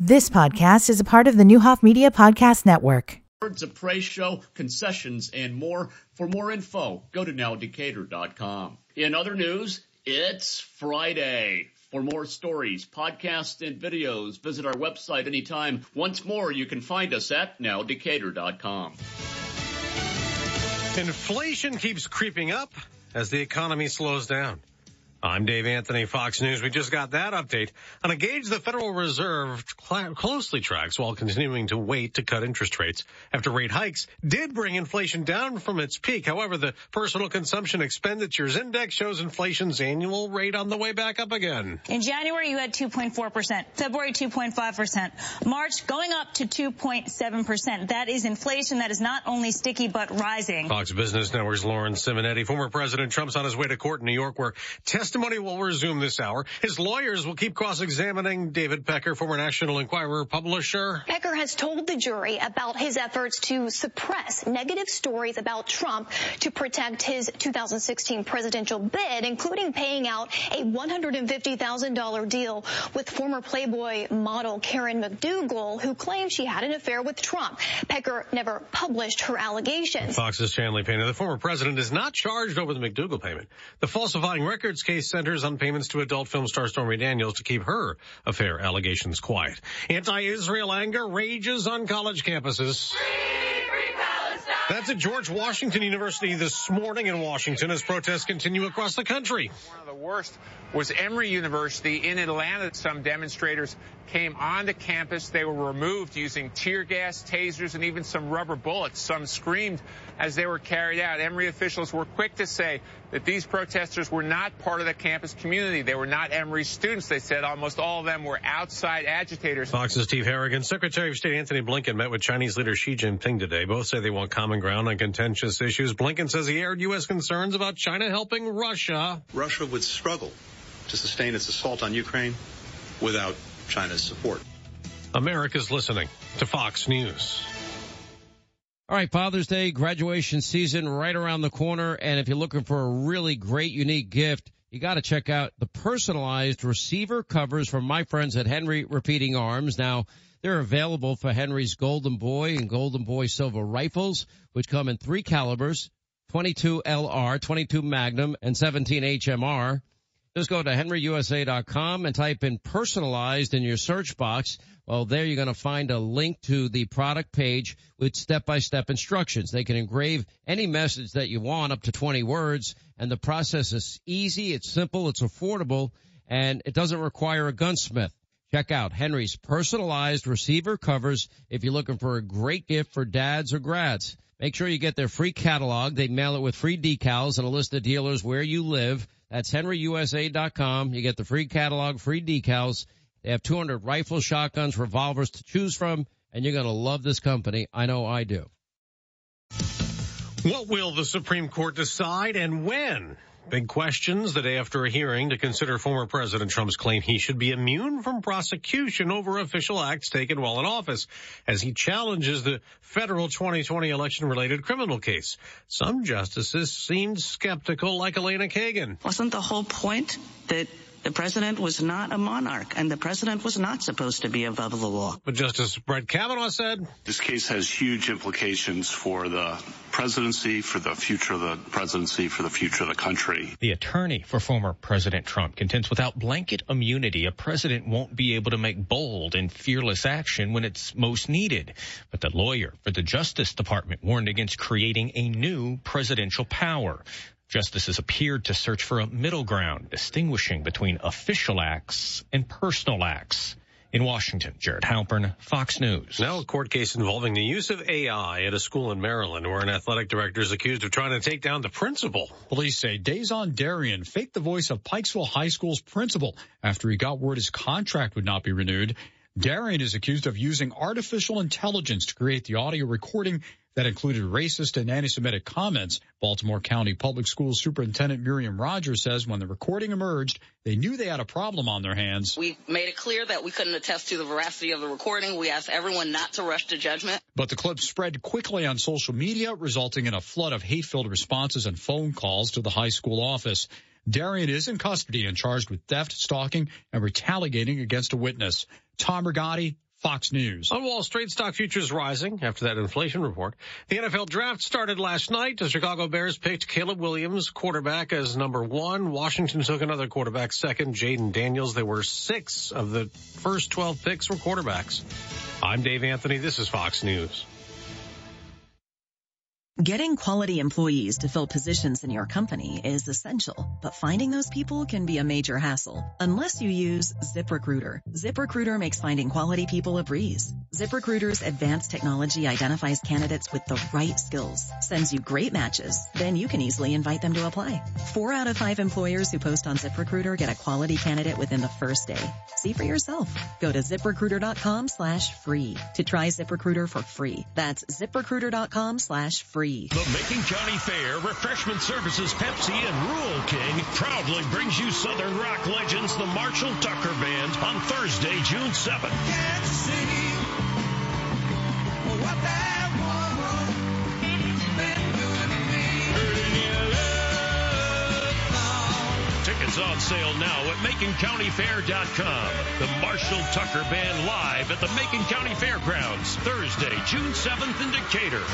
This podcast is a part of the Newhoff Media Podcast Network. Birds of Prey show, concessions, and more. For more info, go to nowdecatur.com. In other news, it's Friday. For more stories, podcasts, and videos, visit our website anytime. Once more, you can find us at nowdecatur.com. Inflation keeps creeping up as the economy slows down. I'm Dave Anthony, Fox News. We just got that update on a gauge the Federal Reserve closely tracks while continuing to wait to cut interest rates after rate hikes did bring inflation down from its peak. However, the Personal Consumption Expenditures Index shows inflation's annual rate on the way back up again. In January, you had 2.4%, February 2.5%, March going up to 2.7%. That is inflation that is not only sticky but rising. Fox Business Network's Lauren Simonetti. Former President Trump's on his way to court in New York where testimony will resume this hour. His lawyers will keep cross-examining David Pecker, former National Enquirer publisher. Pecker has told the jury about his efforts to suppress negative stories about Trump to protect his 2016 presidential bid, including paying out a $150,000 deal with former Playboy model Karen McDougal, who claimed she had an affair with Trump. Pecker never published her allegations. Fox's Chanley Painter. The former president is not charged over the McDougal payment. The falsifying records case centers on payments to adult film star Stormy Daniels to keep her affair allegations quiet. Anti-Israel anger rages on college campuses. That's at George Washington University this morning in Washington as protests continue across the country. One of the worst was Emory University in Atlanta. Some demonstrators came onto campus. They were removed using tear gas, tasers, and even some rubber bullets. Some screamed as they were carried out. Emory officials were quick to say that these protesters were not part of the campus community. They were not Emory students. They said almost all of them were outside agitators. Fox's Steve Harrigan. Secretary of State Anthony Blinken met with Chinese leader Xi Jinping today. Both say they want common ground on contentious issues. Blinken says he aired U.S. concerns about China helping Russia. Russia would struggle to sustain its assault on Ukraine without China's support. America's listening to Fox News. All right, Father's Day, graduation season right around the corner. And if you're looking for a really great, unique gift, you got to check out the personalized receiver covers from my friends at Henry Repeating Arms. Now, they're available for Henry's Golden Boy and Golden Boy Silver rifles, which come in 3 calibers, 22 LR, 22 Magnum, and 17 HMR. Just go to henryusa.com and type in personalized in your search box. Well, there you're going to find a link to the product page with step-by-step instructions. They can engrave any message that you want, up to 20 words, and the process is easy, it's simple, it's affordable, and it doesn't require a gunsmith. Check out Henry's personalized receiver covers if you're looking for a great gift for dads or grads. Make sure you get their free catalog. They mail it with free decals and a list of dealers where you live. That's henryusa.com. You get the free catalog, free decals. They have 200 rifles, shotguns, revolvers to choose from, and you're going to love this company. I know I do. What will the Supreme Court decide and when? Big questions the day after a hearing to consider former President Trump's claim he should be immune from prosecution over official acts taken while in office as he challenges the federal 2020 election-related criminal case. Some justices seemed skeptical, like Elena Kagan. Wasn't the whole point that the president was not a monarch, and the president was not supposed to be above the law? But Justice Brett Kavanaugh said, this case has huge implications for the presidency, for the future of the presidency, for the future of the country. The attorney for former President Trump contends without blanket immunity, a president won't be able to make bold and fearless action when it's most needed. But the lawyer for the Justice Department warned against creating a new presidential power. Justices appeared to search for a middle ground, distinguishing between official acts and personal acts. In Washington, Jared Halpern, Fox News. Now a court case involving the use of AI at a school in Maryland where an athletic director is accused of trying to take down the principal. Police say Dazon Darien faked the voice of Pikesville High School's principal after he got word his contract would not be renewed. Darien is accused of using artificial intelligence to create the audio recording that included racist and anti-Semitic comments. Baltimore County Public Schools Superintendent Miriam Rogers says when the recording emerged, they knew they had a problem on their hands. We made it clear that we couldn't attest to the veracity of the recording. We asked everyone not to rush to judgment. But the clip spread quickly on social media, resulting in a flood of hate-filled responses and phone calls to the high school office. Darien is in custody and charged with theft, stalking, and retaliating against a witness. Tom Rigotti, Fox News. On Wall Street, stock futures rising after that inflation report. The NFL draft started last night. The Chicago Bears picked Caleb Williams, quarterback, as number 1. Washington took another quarterback second, Jaden Daniels. There were 6 of the first 12 picks were quarterbacks. I'm Dave Anthony. This is Fox News. Getting quality employees to fill positions in your company is essential, but finding those people can be a major hassle unless you use ZipRecruiter. ZipRecruiter makes finding quality people a breeze. ZipRecruiter's advanced technology identifies candidates with the right skills, sends you great matches, then you can easily invite them to apply. 4 out of 5 employers who post on ZipRecruiter get a quality candidate within the first day. See for yourself. Go to ZipRecruiter.com/free to try ZipRecruiter for free. That's ZipRecruiter.com/free. The Macon County Fair, Refreshment Services, Pepsi, and Rural King proudly brings you Southern rock legends, the Marshall Tucker Band, on Thursday, June 7th. Can't see what that woman been doing to me. Hurting your love now. Tickets on sale now at MaconCountyFair.com. The Marshall Tucker Band live at the Macon County Fairgrounds, Thursday, June 7th in Decatur.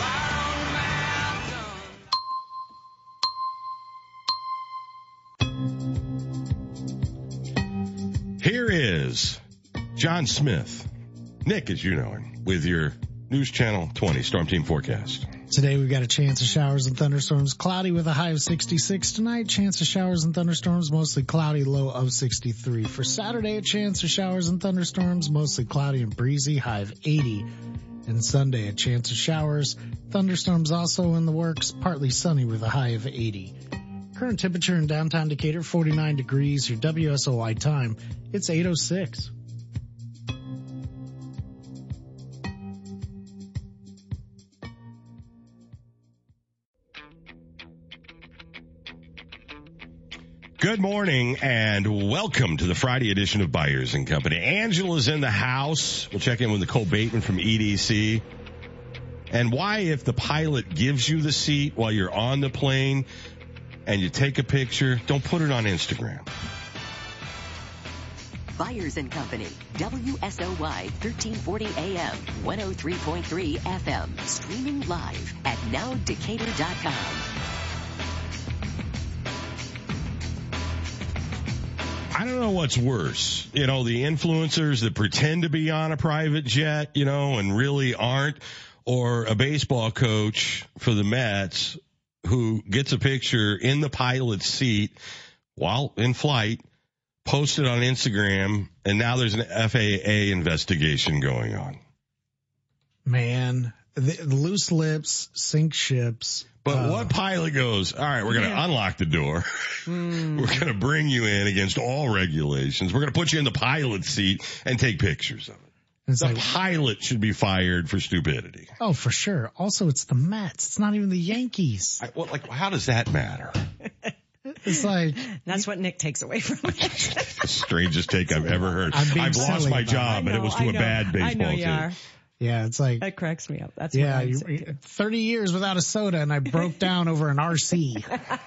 Here is John Smith, Nick, as you know him, with your News Channel 20 Storm Team forecast. Today we've got a chance of showers and thunderstorms, cloudy with a high of 66. Tonight, chance of showers and thunderstorms, mostly cloudy, low of 63. For Saturday, a chance of showers and thunderstorms, mostly cloudy and breezy, high of 80. And Sunday, a chance of showers, thunderstorms also in the works, partly sunny with a high of 80. Current temperature in downtown Decatur, 49 degrees. Your WSOI time, it's 8:06. Good morning and welcome to the Friday edition of Byers and Company. Angela's in the house. We'll check in with Nicole Bateman from EDC. And why, if the pilot gives you the seat while you're on the plane and you take a picture, don't put it on Instagram. Byers and Company, WSOY 1340 AM, 103.3 FM, streaming live at nowdecatur.com. I don't know what's worse, the influencers that pretend to be on a private jet, and really aren't, or a baseball coach for the Mets who gets a picture in the pilot's seat while in flight, posted on Instagram, and now there's an FAA investigation going on. Man, the loose lips sink ships. But what pilot goes, all right, we're going to unlock the door. We're going to bring you in against all regulations. We're going to put you in the pilot's seat and take pictures of it. The pilot should be fired for stupidity. Oh, for sure. Also, it's the Mets. It's not even the Yankees. How does that matter? It's like... That's what Nick takes away from it. The strangest take I've ever heard. I've lost my job, and it was to a bad baseball team. Are. Yeah, it's like... That cracks me up. That's what I'm saying. 30 years without a soda, and I broke down over an RC.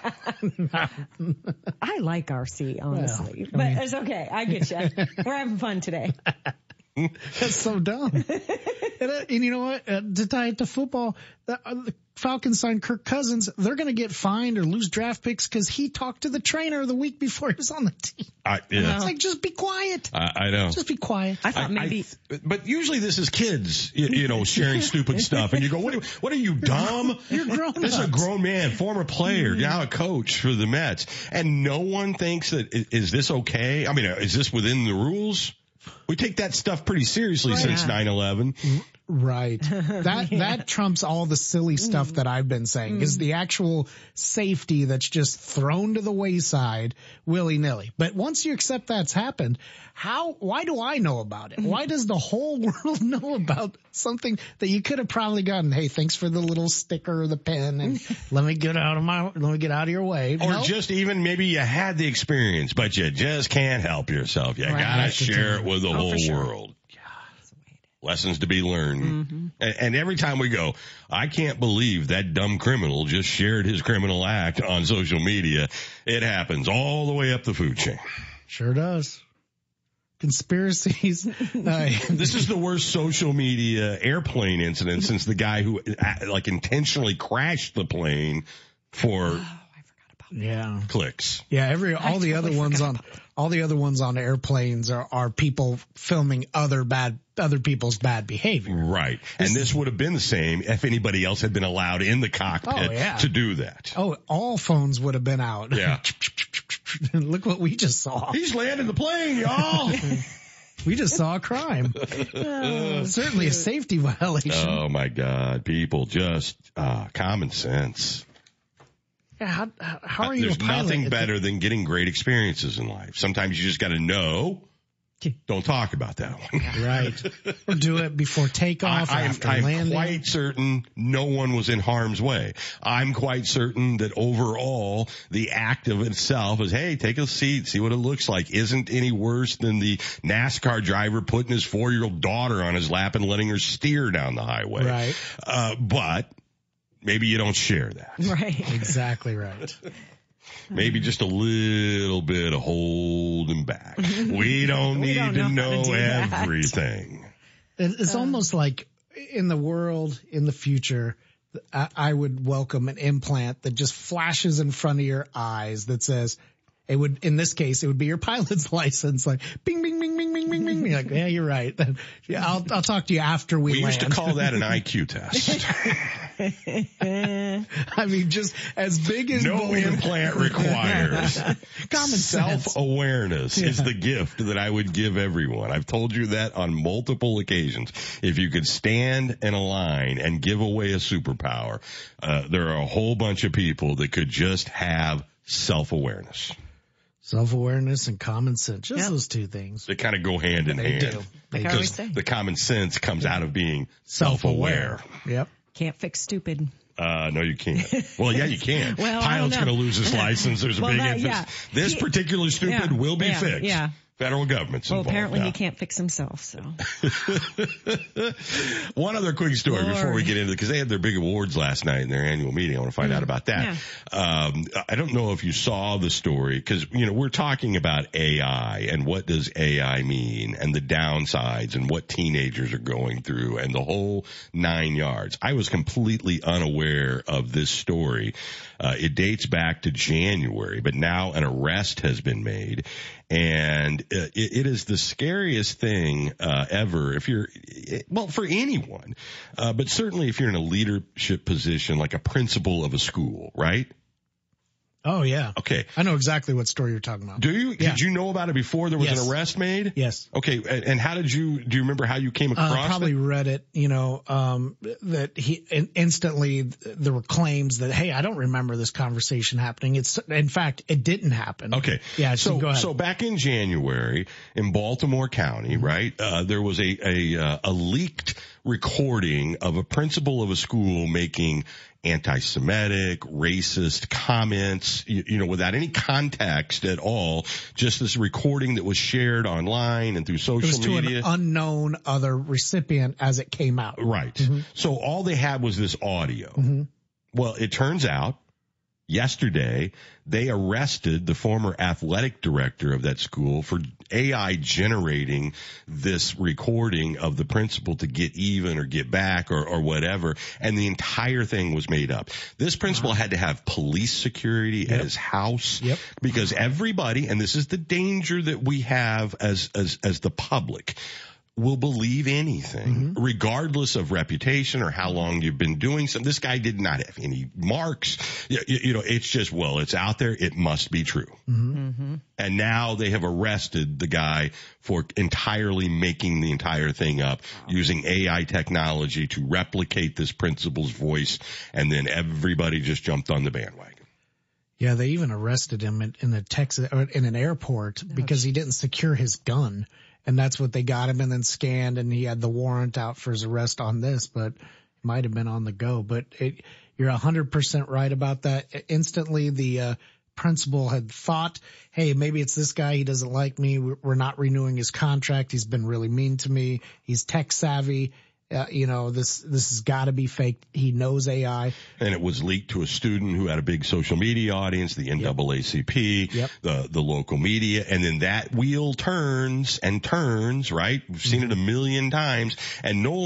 I like RC, honestly. Well, but it's okay. I get you. We're having fun today. That's so dumb. And you know what? To tie it to football, the Falcons signed Kirk Cousins. They're going to get fined or lose draft picks because he talked to the trainer the week before he was on the team. It's like, just be quiet. I know. Just be quiet. I thought maybe. But usually this is kids, sharing stupid stuff. And you go, what are you, dumb? You're grown. This is a grown man, former player, now a coach for the Mets. And no one thinks that, is this okay? I mean, is this within the rules? We take that stuff pretty seriously since 9/11. Right. That trumps all the silly stuff that I've been saying, is the actual safety that's just thrown to the wayside willy-nilly. But once you accept that's happened, why do I know about it? Why does the whole world know about something that you could have probably gotten, hey, thanks for the little sticker or the pen, and let me get out of your way. Or just even maybe you had the experience, but you just can't help yourself. You gotta share it with the whole world. Lessons to be learned. Mm-hmm. And every time we go, I can't believe that dumb criminal just shared his criminal act on social media. It happens all the way up the food chain. Sure does. conspiracies. This is the worst social media airplane incident since the guy who like intentionally crashed the plane for clicks. Yeah, all the other ones on airplanes are people filming other people's bad behavior. Right. And this would have been the same if anybody else had been allowed in the cockpit to do that. Oh, all phones would have been out. Yeah. Look what we just saw. He's landing the plane, y'all. We just saw a crime. Certainly a safety violation. Oh my God. People just, common sense. Yeah, how are you There's a pilot? nothing better than getting great experiences in life. Sometimes you just got to know. Don't talk about that one. Right. Or do it before takeoff, after landing. I'm quite certain no one was in harm's way. I'm quite certain that overall the act of itself is, hey, take a seat, see what it looks like, isn't any worse than the NASCAR driver putting his 4-year-old daughter on his lap and letting her steer down the highway. Right. But maybe you don't share that. Right. Exactly right. Maybe just a little bit of holding back. We don't need to know everything. It's almost like in the world, in the future, I would welcome an implant that just flashes in front of your eyes that says, in this case, it would be your pilot's license, like bing, bing, bing, bing, bing, bing, bing. You're like, yeah, you're right. Yeah, I'll talk to you after we land. We used to call that an IQ test. I mean, just as big as no implant requires. Common sense. Self-awareness is the gift that I would give everyone. I've told you that on multiple occasions. If you could stand in a line and give away a superpower, there are a whole bunch of people that could just have self-awareness. Self-awareness and common sense. Just those two things. They kind of go hand in hand. Do. Because the common sense comes out of being self-aware. Yep. Can't fix stupid. No, you can't. Well, yeah, you can. Well, Pilot's going to lose his license. There's a big emphasis. This particular stupid will be fixed. Yeah. Federal government's involved. Well, apparently he can't fix himself, so. One other quick story before we get into it, because they had their big awards last night in their annual meeting. I want to find out about that. Yeah. I don't know if you saw the story, because, we're talking about AI and what does AI mean and the downsides and what teenagers are going through and the whole 9 yards. I was completely unaware of this story. It dates back to January, but now an arrest has been made. And it is the scariest thing ever for anyone, but certainly if you're in a leadership position like a principal of a school, right? Oh, yeah. Okay. I know exactly what story you're talking about. Do you? Yeah. Did you know about it before there was an arrest made? Yes. Okay. And do you remember how you came across probably it? read it, that instantly there were claims that, hey, I don't remember this conversation happening. In fact, it didn't happen. Okay. Yeah. So go ahead. So back in January in Baltimore County, right, there was a leaked recording of a principal of a school making anti-Semitic, racist comments, without any context at all, just this recording that was shared online and through social media. It was to an unknown other recipient as it came out. Right. Mm-hmm. So all they had was this audio. Mm-hmm. Well, it turns out yesterday they arrested the former athletic director of that school for AI generating this recording of the principal to get even or get back or whatever. And the entire thing was made up. This principal had to have police security at his house because everybody, and this is the danger that we have as the public, will believe anything, regardless of reputation or how long you've been doing something. This guy did not have any marks. It's just, it's out there. It must be true. Mm-hmm. And now they have arrested the guy for entirely making the entire thing up, using AI technology to replicate this principal's voice. And then everybody just jumped on the bandwagon. Yeah, they even arrested him in an airport because he didn't secure his gun. And that's what they got him and then scanned, and he had the warrant out for his arrest on this, but it might have been on the go. But you're 100% right about that. Instantly, the principal had thought, hey, maybe it's this guy. He doesn't like me. We're not renewing his contract. He's been really mean to me. He's tech savvy. This has got to be fake. He knows AI. And it was leaked to a student who had a big social media audience, the NAACP, the local media, and then that wheel turns and turns, right? We've seen it a million times, and no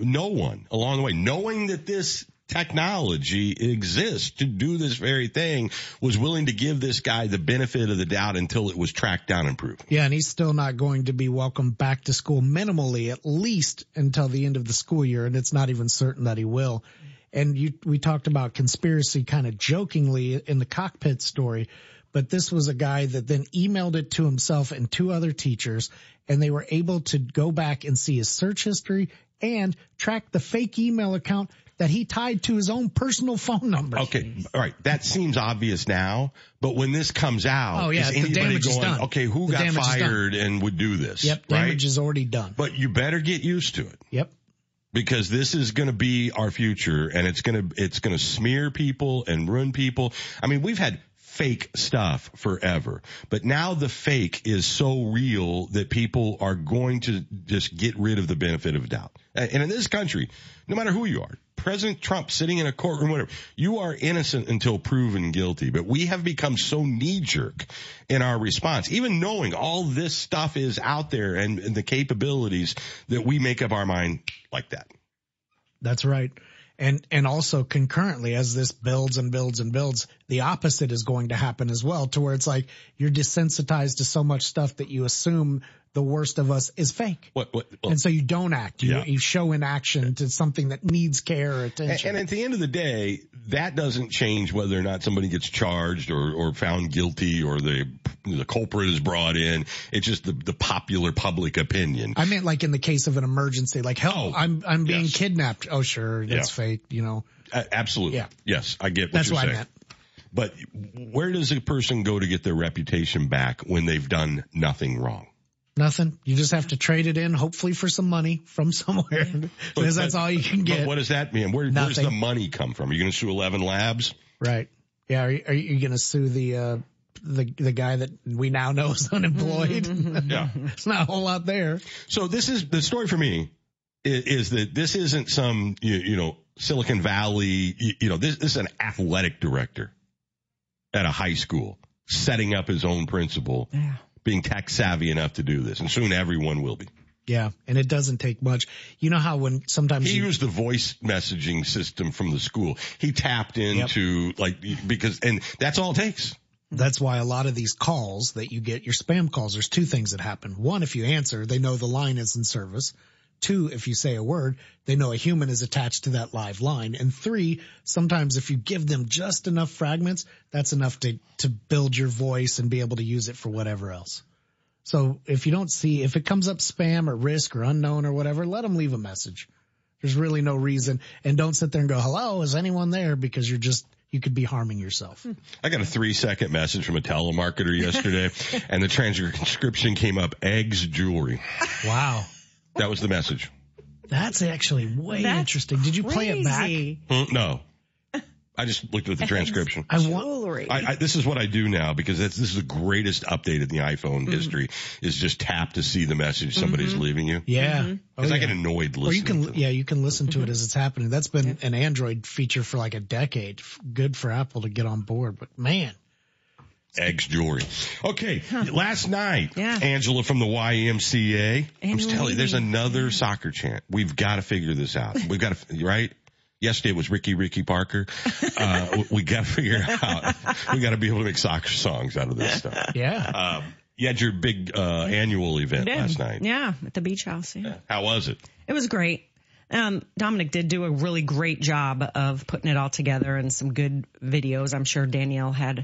one along the way, knowing that this technology exists to do this very thing, was willing to give this guy the benefit of the doubt until it was tracked down and proven. Yeah, and he's still not going to be welcomed back to school minimally, at least until the end of the school year, and it's not even certain that he will. And we talked about conspiracy kind of jokingly in the cockpit story, but this was a guy that then emailed it to himself and 2 other teachers, and they were able to go back and see his search history and track the fake email account that he tied to his own personal phone number. Okay, all right. That seems obvious now, but when this comes out, is anybody going, okay, who got fired and would do this? Yep, damage is already done. But you better get used to it. Yep. Because this is going to be our future, and it's going to smear people and ruin people. I mean, we've had fake stuff forever, but now the fake is so real that people are going to just get rid of the benefit of doubt. And in this country, no matter who you are, President Trump sitting in a courtroom, whatever, you are innocent until proven guilty. But we have become so knee-jerk in our response, even knowing all this stuff is out there and the capabilities, that we make up our mind like that. That's right. And also concurrently, as this builds and builds and builds, the opposite is going to happen as well, to where it's like you're desensitized to so much stuff that you assume the worst of us is fake. And so you don't act. You show inaction to something that needs care or attention. And at the end of the day, that doesn't change whether or not somebody gets charged or found guilty or the culprit is brought in. It's just the popular public opinion. I meant like in the case of an emergency, like, I'm being kidnapped. Oh, sure, that's fake, Absolutely. Yeah. Yes, I get what you're saying. That's what I meant. But where does a person go to get their reputation back when they've done nothing wrong? Nothing. You just have to trade it in, hopefully for some money from somewhere, because that's all you can get. But what does that mean? Where does the money come from? Are you going to sue 11 Labs? Right. Yeah. Are you going to sue the guy that we now know is unemployed? Yeah. It's not a whole lot there. So this is the story for me is that this isn't some, Silicon Valley, this is an athletic director at a high school setting up his own principal. Yeah. Being tech savvy enough to do this, and soon everyone will be. Yeah, and it doesn't take much. You know how when sometimes he used the voice messaging system from the school. He tapped into and that's all it takes. That's why a lot of these calls that you get, your spam calls, there's 2 things that happen. 1, if you answer, they know the line is in service. 2, if you say a word, they know a human is attached to that live line. And 3, sometimes if you give them just enough fragments, that's enough to build your voice and be able to use it for whatever else. So if it comes up spam or risk or unknown or whatever, let them leave a message. There's really no reason. And don't sit there and go, hello, is anyone there? Because you could be harming yourself. I got a 3-second message from a telemarketer yesterday, and the transcription came up, eggs jewelry. Wow. That was the message. That's actually way interesting. Did you play it back? No. I just looked at the transcription. Jewelry. This is what I do now, because this is the greatest update in the iPhone history, is just tap to see the message somebody's leaving you. Yeah. Because I get annoyed listening to it. You can listen to it as it's happening. That's been an Android feature for like a decade. Good for Apple to get on board, but man. Eggs jewelry. Okay, last night, Angela from the YMCA. I was telling you, there's another soccer chant. We've got to figure this out. We've got to, right? Yesterday it was Ricky Parker. We got to figure out. We got to be able to make soccer songs out of this stuff. Yeah. You had your big annual event last night. Yeah, at the beach house. Yeah. How was it? It was great. Dominic did do a really great job of putting it all together and some good videos. I'm sure Danielle had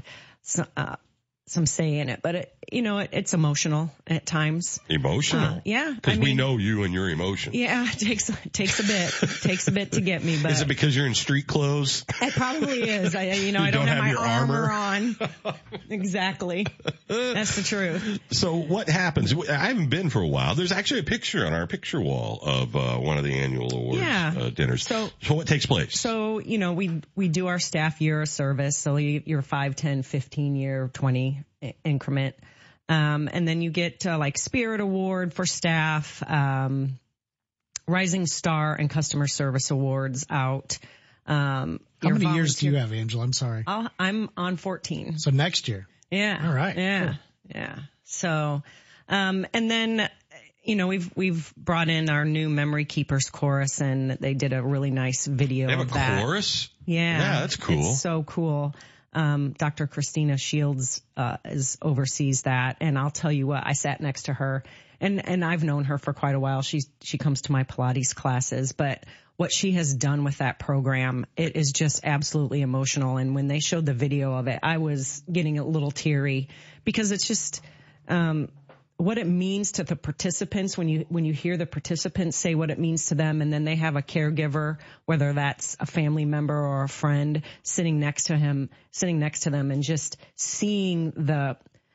some say in it, but it's emotional at times. Emotional? Yeah. Because we know you and your emotion. Yeah, it takes a bit. Takes a bit to get me, but. Is it because you're in street clothes? It probably is. I don't have my armor on. Exactly. That's the truth. So what happens? I haven't been for a while. There's actually a picture on our picture wall of one of the annual awards dinners. So what takes place? So, we do our staff year of service. So your 5, 10, 15 year, 20 increment. And then you get like Spirit Award for staff. Rising Star and Customer Service Awards out. How many years do you have, Angela? I'm sorry. I'm on 14. So next year. Yeah. All right. Yeah. Cool. Yeah. So, and then, we've brought in our new Memory Keepers chorus, and they did a really nice video of that. They have a chorus? Yeah. Yeah, that's cool. It's so cool. Dr. Christina Shields, oversees that. And I'll tell you what, I sat next to her and I've known her for quite a while. She comes to my Pilates classes, but what she has done with that program, it is just absolutely emotional. And when they showed the video of it, I was getting a little teary because it's just, what it means to the participants when you hear the participants say what it means to them, and then they have a caregiver, whether that's a family member or a friend, sitting next to them, and just seeing the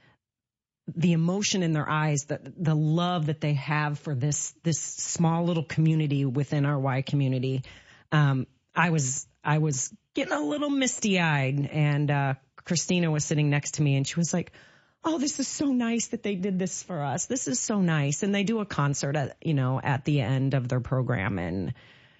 emotion in their eyes, the love that they have for this small little community within our Y community. I was getting a little misty eyed, and Christina was sitting next to me, and she was like, "Oh, this is so nice that they did this for us. This is so nice." And they do a concert at the end of their program, and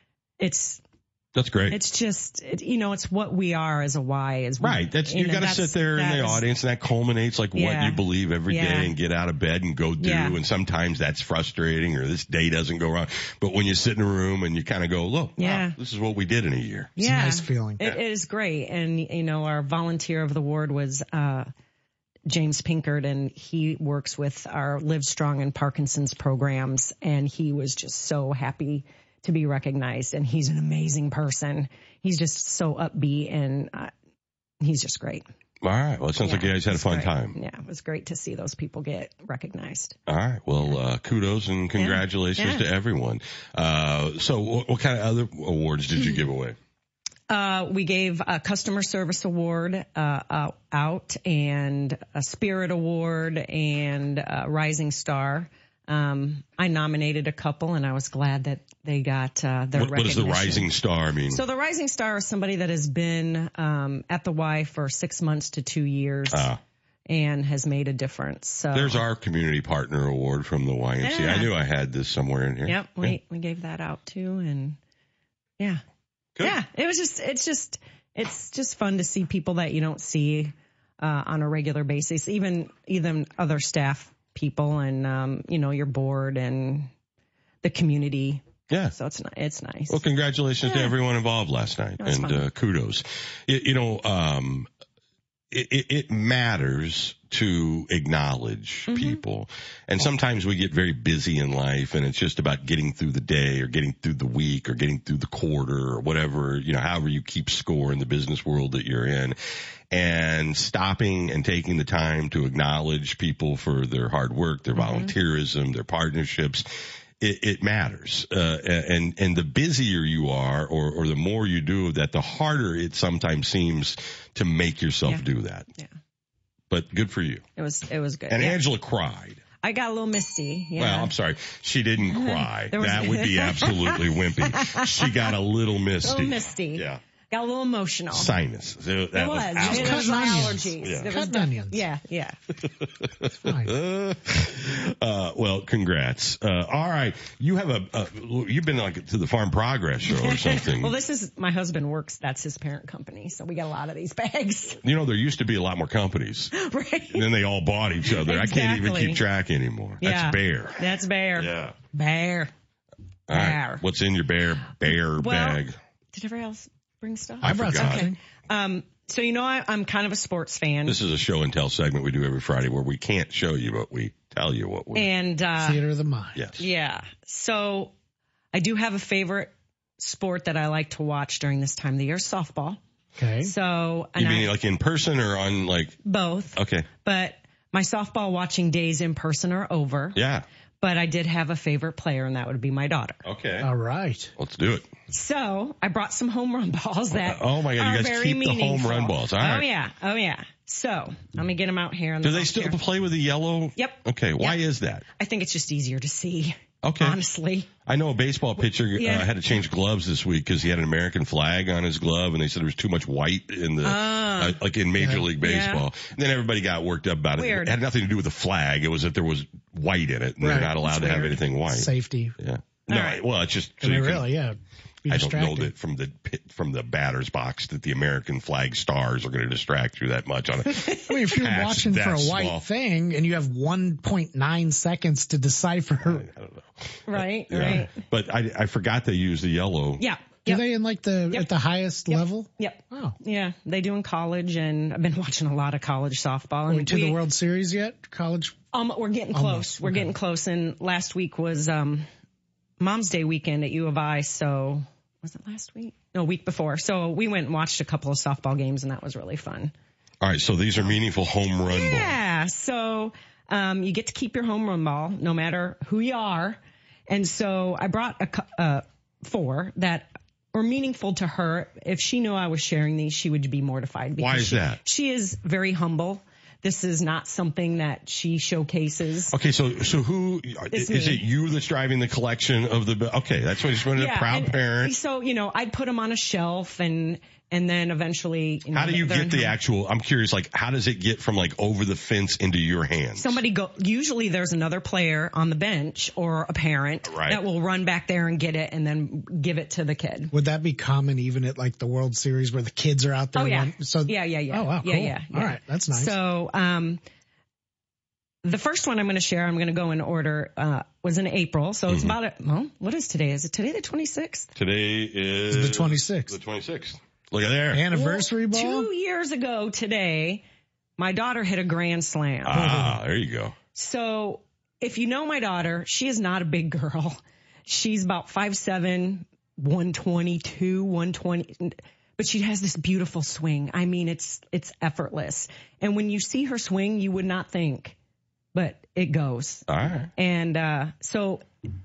that's great. It's just, it's what we are as a Y. Right. You got to sit there in the audience, and that culminates what you believe every day, and get out of bed and go do. Yeah. And sometimes that's frustrating, or this day doesn't go wrong. But when you sit in a room and you kind of go, look, wow, this is what we did in a year. It's a nice feeling. It is great. And, our volunteer of the ward was, James Pinkard, and he works with our Live Strong and Parkinson's programs, and he was just so happy to be recognized, and he's an amazing person. He's just so upbeat, and he's just great. All right. Well, it sounds like you guys had a fun time. Yeah, it was great to see those people get recognized. All right. Well, kudos and congratulations to everyone. So what kind of other awards did you give away? We gave a Customer Service Award out, and a Spirit Award, and a Rising Star. I nominated a couple, and I was glad that they got their recognition. What does the Rising Star mean? So the Rising Star is somebody that has been at the Y for 6 months to 2 years. And has made a difference. So there's our community partner award from the YMCA. Yeah. I knew I had this somewhere in here. Yep, we gave that out too, and yeah. Good. Yeah, it's just fun to see people that you don't see on a regular basis, even other staff people, and your board and the community. Yeah. So it's nice. Well, congratulations to everyone involved last night, and kudos. It matters to acknowledge people. And sometimes we get very busy in life, and it's just about getting through the day, or getting through the week, or getting through the quarter, or whatever, however you keep score in the business world that you're in. And stopping and taking the time to acknowledge people for their hard work, their volunteerism, their partnerships. It matters. And the busier you are, or the more you do of that, the harder it sometimes seems to make yourself do that. Yeah. But good for you. It was good. And Angela cried. I got a little misty. Yeah. Well, I'm sorry. She didn't cry. That would be absolutely wimpy. She got a little misty. A little misty. Yeah. Got a little emotional. Sinus. It was allergies. Yeah. Cut onions. Yeah. It's fine. Well, congrats. All right. You have you've been to the Farm Progress show or something. Well, this is, my husband works, that's his parent company. So we got a lot of these bags. There used to be a lot more companies. Right. And then they all bought each other. Exactly. I can't even keep track anymore. Yeah. That's Bear. That's Bear. Yeah. Bear. All right. What's in your bear bag? Did everybody else bring stuff? I forgot. Okay. So I'm kind of a sports fan. This is a show and tell segment we do every Friday where we can't show you, but we tell you what we. And theater of the mind. Yes. Yeah. So I do have a favorite sport that I like to watch during this time of the year: softball. Okay. So you mean like in person or on both? Okay. But my softball watching days in person are over. Yeah. But I did have a favorite player, and that would be my daughter. Okay. All right. Let's do it. So I brought some home run balls that oh my God, you guys keep meaningful. The home run balls. All right. Oh yeah. So let me get them out here. Do they still play with the yellow? Yep. Okay. Why is that? I think it's just easier to see. Okay. Honestly. I know a baseball pitcher had to change gloves this week because he had an American flag on his glove, and they said there was too much white in the like in Major League Baseball. And then everybody got worked up about it. Weird. It had nothing to do with the flag. It was that there was white in it, and they're not allowed to have anything white. Safety. Yeah. No, right. well, it's just I mean, really, yeah. I don't know that from the batter's box that the American flag stars are going to distract you that much on it. I mean, if you're watching for a white thing and you have 1.9 seconds to decipher. I don't know. Right, Yeah. right. But I forgot they use the yellow. Yeah. Do they in like at the highest level? Yep. Oh. Yeah, they do in college, and I've been watching a lot of college softball. And to the World Series yet? College? We're getting close. We're getting close. And last week was Mom's Day weekend at U of I, so was it last week? No, week before. So we went and watched a couple of softball games, and that was really fun. All right, so these are meaningful home run balls. Yeah, so you get to keep your home run ball no matter who you are. And so I brought 4 that were meaningful to her. If she knew I was sharing these, she would be mortified. Why is that? She is very humble. This is not something that she showcases. Okay, so who is it? You that's driving the collection of the? Okay, that's what I just wanted. A proud parent. So I'd put them on a shelf and then eventually. How do you get the actual? I'm curious. Like, how does it get from like over the fence into your hands? Usually there's another player on the bench or a parent that will run back there and get it and then give it to the kid. Would that be common even at like the World Series where the kids are out there? Oh yeah. Yeah. Oh wow. Cool. Yeah. All right, that's nice. So the first one I'm going to share, I'm going to go in order, was in April. So it's about what is today? Is it today the 26th? Today is the 26th. The 26th. Look at there. Anniversary ball? 2 years ago today, my daughter hit a grand slam. There you go. So if you know my daughter, she is not a big girl. She's about 5'7", 122, 120. But she has this beautiful swing. I mean, it's effortless. And when you see her swing, you would not think, but it goes. All right. And so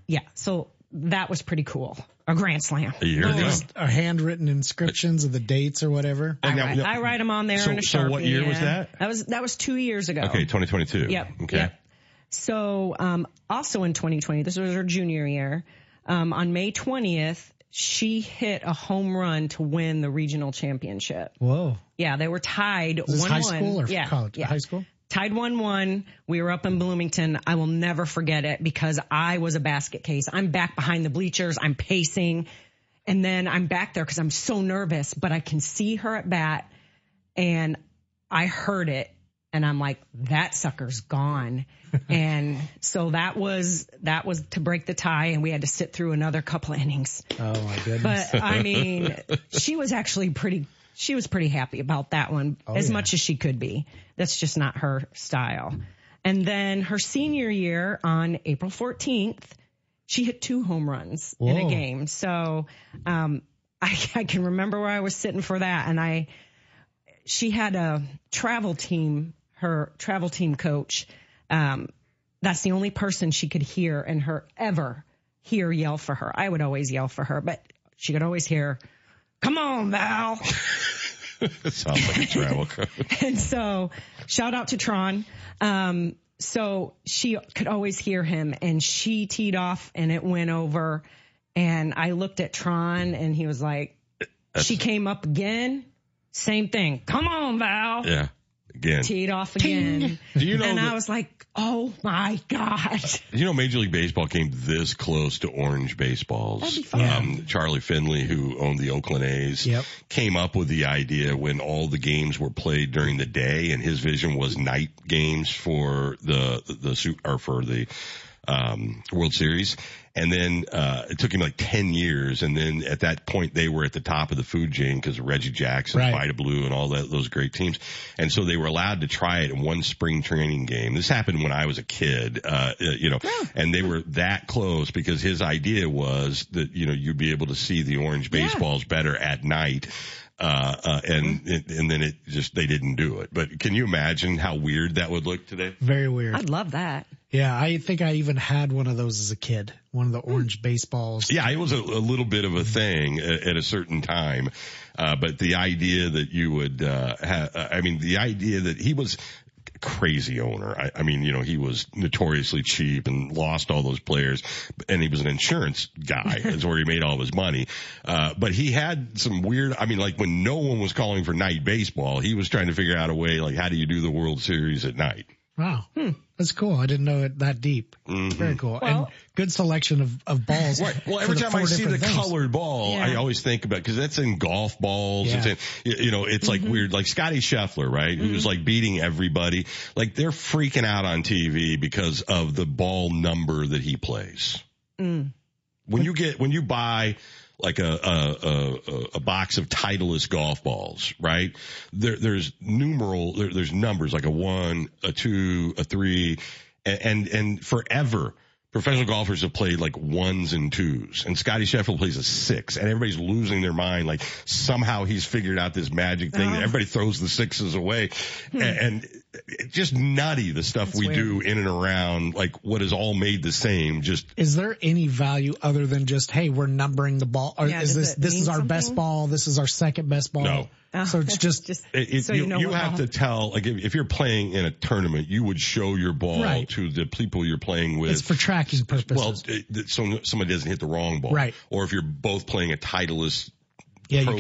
that was pretty cool. A grand slam. A handwritten inscriptions of the dates or whatever. I write them on there in a Sharpie. So what year was that? That was 2 years ago. Okay, 2022. Yep. Okay. Yep. So also in 2020, this was her junior year, on May 20th, she hit a home run to win the regional championship. Whoa. Yeah, they were tied 1-1. High school or college? Yeah. High school? Tied 1-1. We were up in Bloomington. I will never forget it because I was a basket case. I'm back behind the bleachers. I'm pacing. And then I'm back there because I'm so nervous, but I can see her at bat and I heard it. And I'm like, that sucker's gone. And so that was to break the tie, and we had to sit through another couple of innings. Oh my goodness. But I mean, she was pretty happy about that one, much as she could be. That's just not her style. And then her senior year on April 14th, she hit 2 home runs in a game. So, I can remember where I was sitting for that. And she had a her travel team coach. That's the only person she could hear and ever hear yell for her. I would always yell for her, but she could always hear, "Come on, Val." It sounds like a travel coach. And so shout out to Tron. So she could always hear him, and she teed off and it went over, and I looked at Tron and he was like, she came up again. Same thing. "Come on, Val." Yeah. Again. Teed off again. Do you know and I was like, oh my God. You know, Major League Baseball came this close to orange baseballs. That'd be fun. Charlie Finley, who owned the Oakland A's, came up with the idea when all the games were played during the day, and his vision was night games for the World Series. And then it took him like 10 years. And then at that point, they were at the top of the food chain because of Reggie Jackson, Vida Blue, and all those great teams. And so they were allowed to try it in one spring training game. This happened when I was a kid, and they were that close because his idea was that, you'd be able to see the orange baseballs better at night. And then they didn't do it. But can you imagine how weird that would look today? Very weird. I'd love that. Yeah, I think I even had one of those as a kid, one of the orange baseballs. Yeah, it was a little bit of a thing at a certain time. But the idea that you would, the idea that he was a crazy owner. He was notoriously cheap and lost all those players, and he was an insurance guy. That's where he made all of his money. But he had some weird, like when no one was calling for night baseball, he was trying to figure out a way, like, how do you do the World Series at night? Wow. That's cool. I didn't know it that deep. Very cool. Well, and good selection of balls. Right. Well, every time I see the colored ball, I always think about, because that's in golf balls. Yeah. It's like weird, like Scotty Scheffler, right? Who's like beating everybody. Like they're freaking out on TV because of the ball number that he plays. When you buy like a box of Titleist golf balls, right? There's numbers like a 1, a 2, a 3, and forever professional golfers have played like 1s and 2s, and Scotty Scheffler plays a 6, and everybody's losing their mind. Like somehow he's figured out this magic thing that everybody throws the 6s away, and it's just nutty, the stuff we do in and around, like what is all made the same. Just, is there any value other than just, hey, we're numbering the ball? Or is this is our best ball, this is our second best ball? No. So it's just you have to tell, like if you're playing in a tournament, you would show your ball to the people you're playing with. It's for tracking purposes. Well, so somebody doesn't hit the wrong ball. Right. Or if you're both playing a Titleist Pro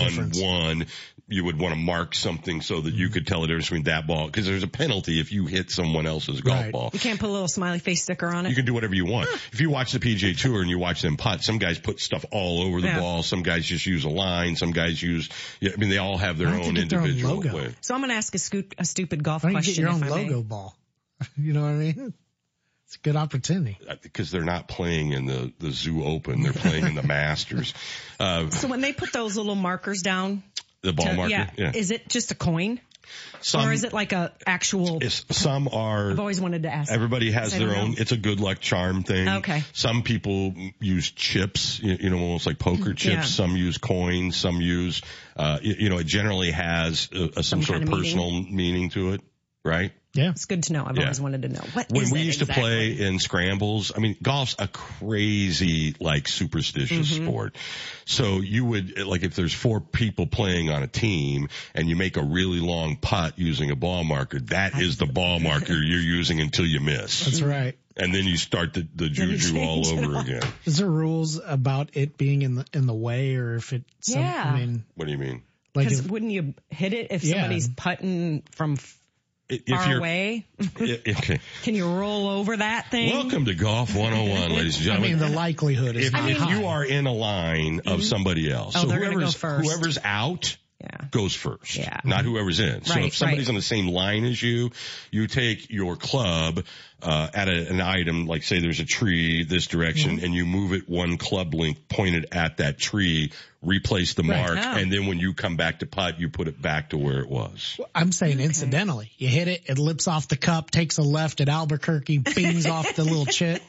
V1, you would want to mark something so that you could tell the difference between that ball, because there's a penalty if you hit someone else's golf ball. You can't put a little smiley face sticker on it. You can do whatever you want. If you watch the PGA Tour and you watch them putt, some guys put stuff all over the ball. Some guys just use a line. Some guys use, they all have their own individual way. So I'm going to ask a stupid golf question. Get your own logo ball. You know what I mean? It's a good opportunity. Because they're not playing in the Zoo Open. They're playing in the Masters. So when they put those little markers down. The ball marker? Yeah. Is it just a coin? Or is it like a actual? Some are. I've always wanted to ask. Everybody has their own. It's a good luck charm thing. Okay. Some people use chips, almost like poker chips. Yeah. Some use coins. Some use, it generally has some sort of personal meaning to it, right? Yeah. It's good to know. I've always wanted to know. When we used to play in scrambles, golf's a crazy, superstitious sport. So you would, if there's 4 people playing on a team and you make a really long putt using a ball marker, that is the ball marker you're using until you miss. That's right. And then you start the juju all over again. Is there rules about it being in the way, or if it's, what do you mean? Because wouldn't you hit it if somebody's putting from far away? Okay. Can you roll over that thing? Welcome to Golf 101, ladies and gentlemen. The likelihood is not high. If you are in a line of somebody else, so whoever's out goes first, not whoever's in. So if somebody's on the same line as you, you take your club at an item, like say there's a tree this direction, and you move it 1 club length pointed at that tree, replace the mark, and then when you come back to putt, you put it back to where it was. I'm saying incidentally. You hit it, it lips off the cup, takes a left at Albuquerque, bings off the little chip.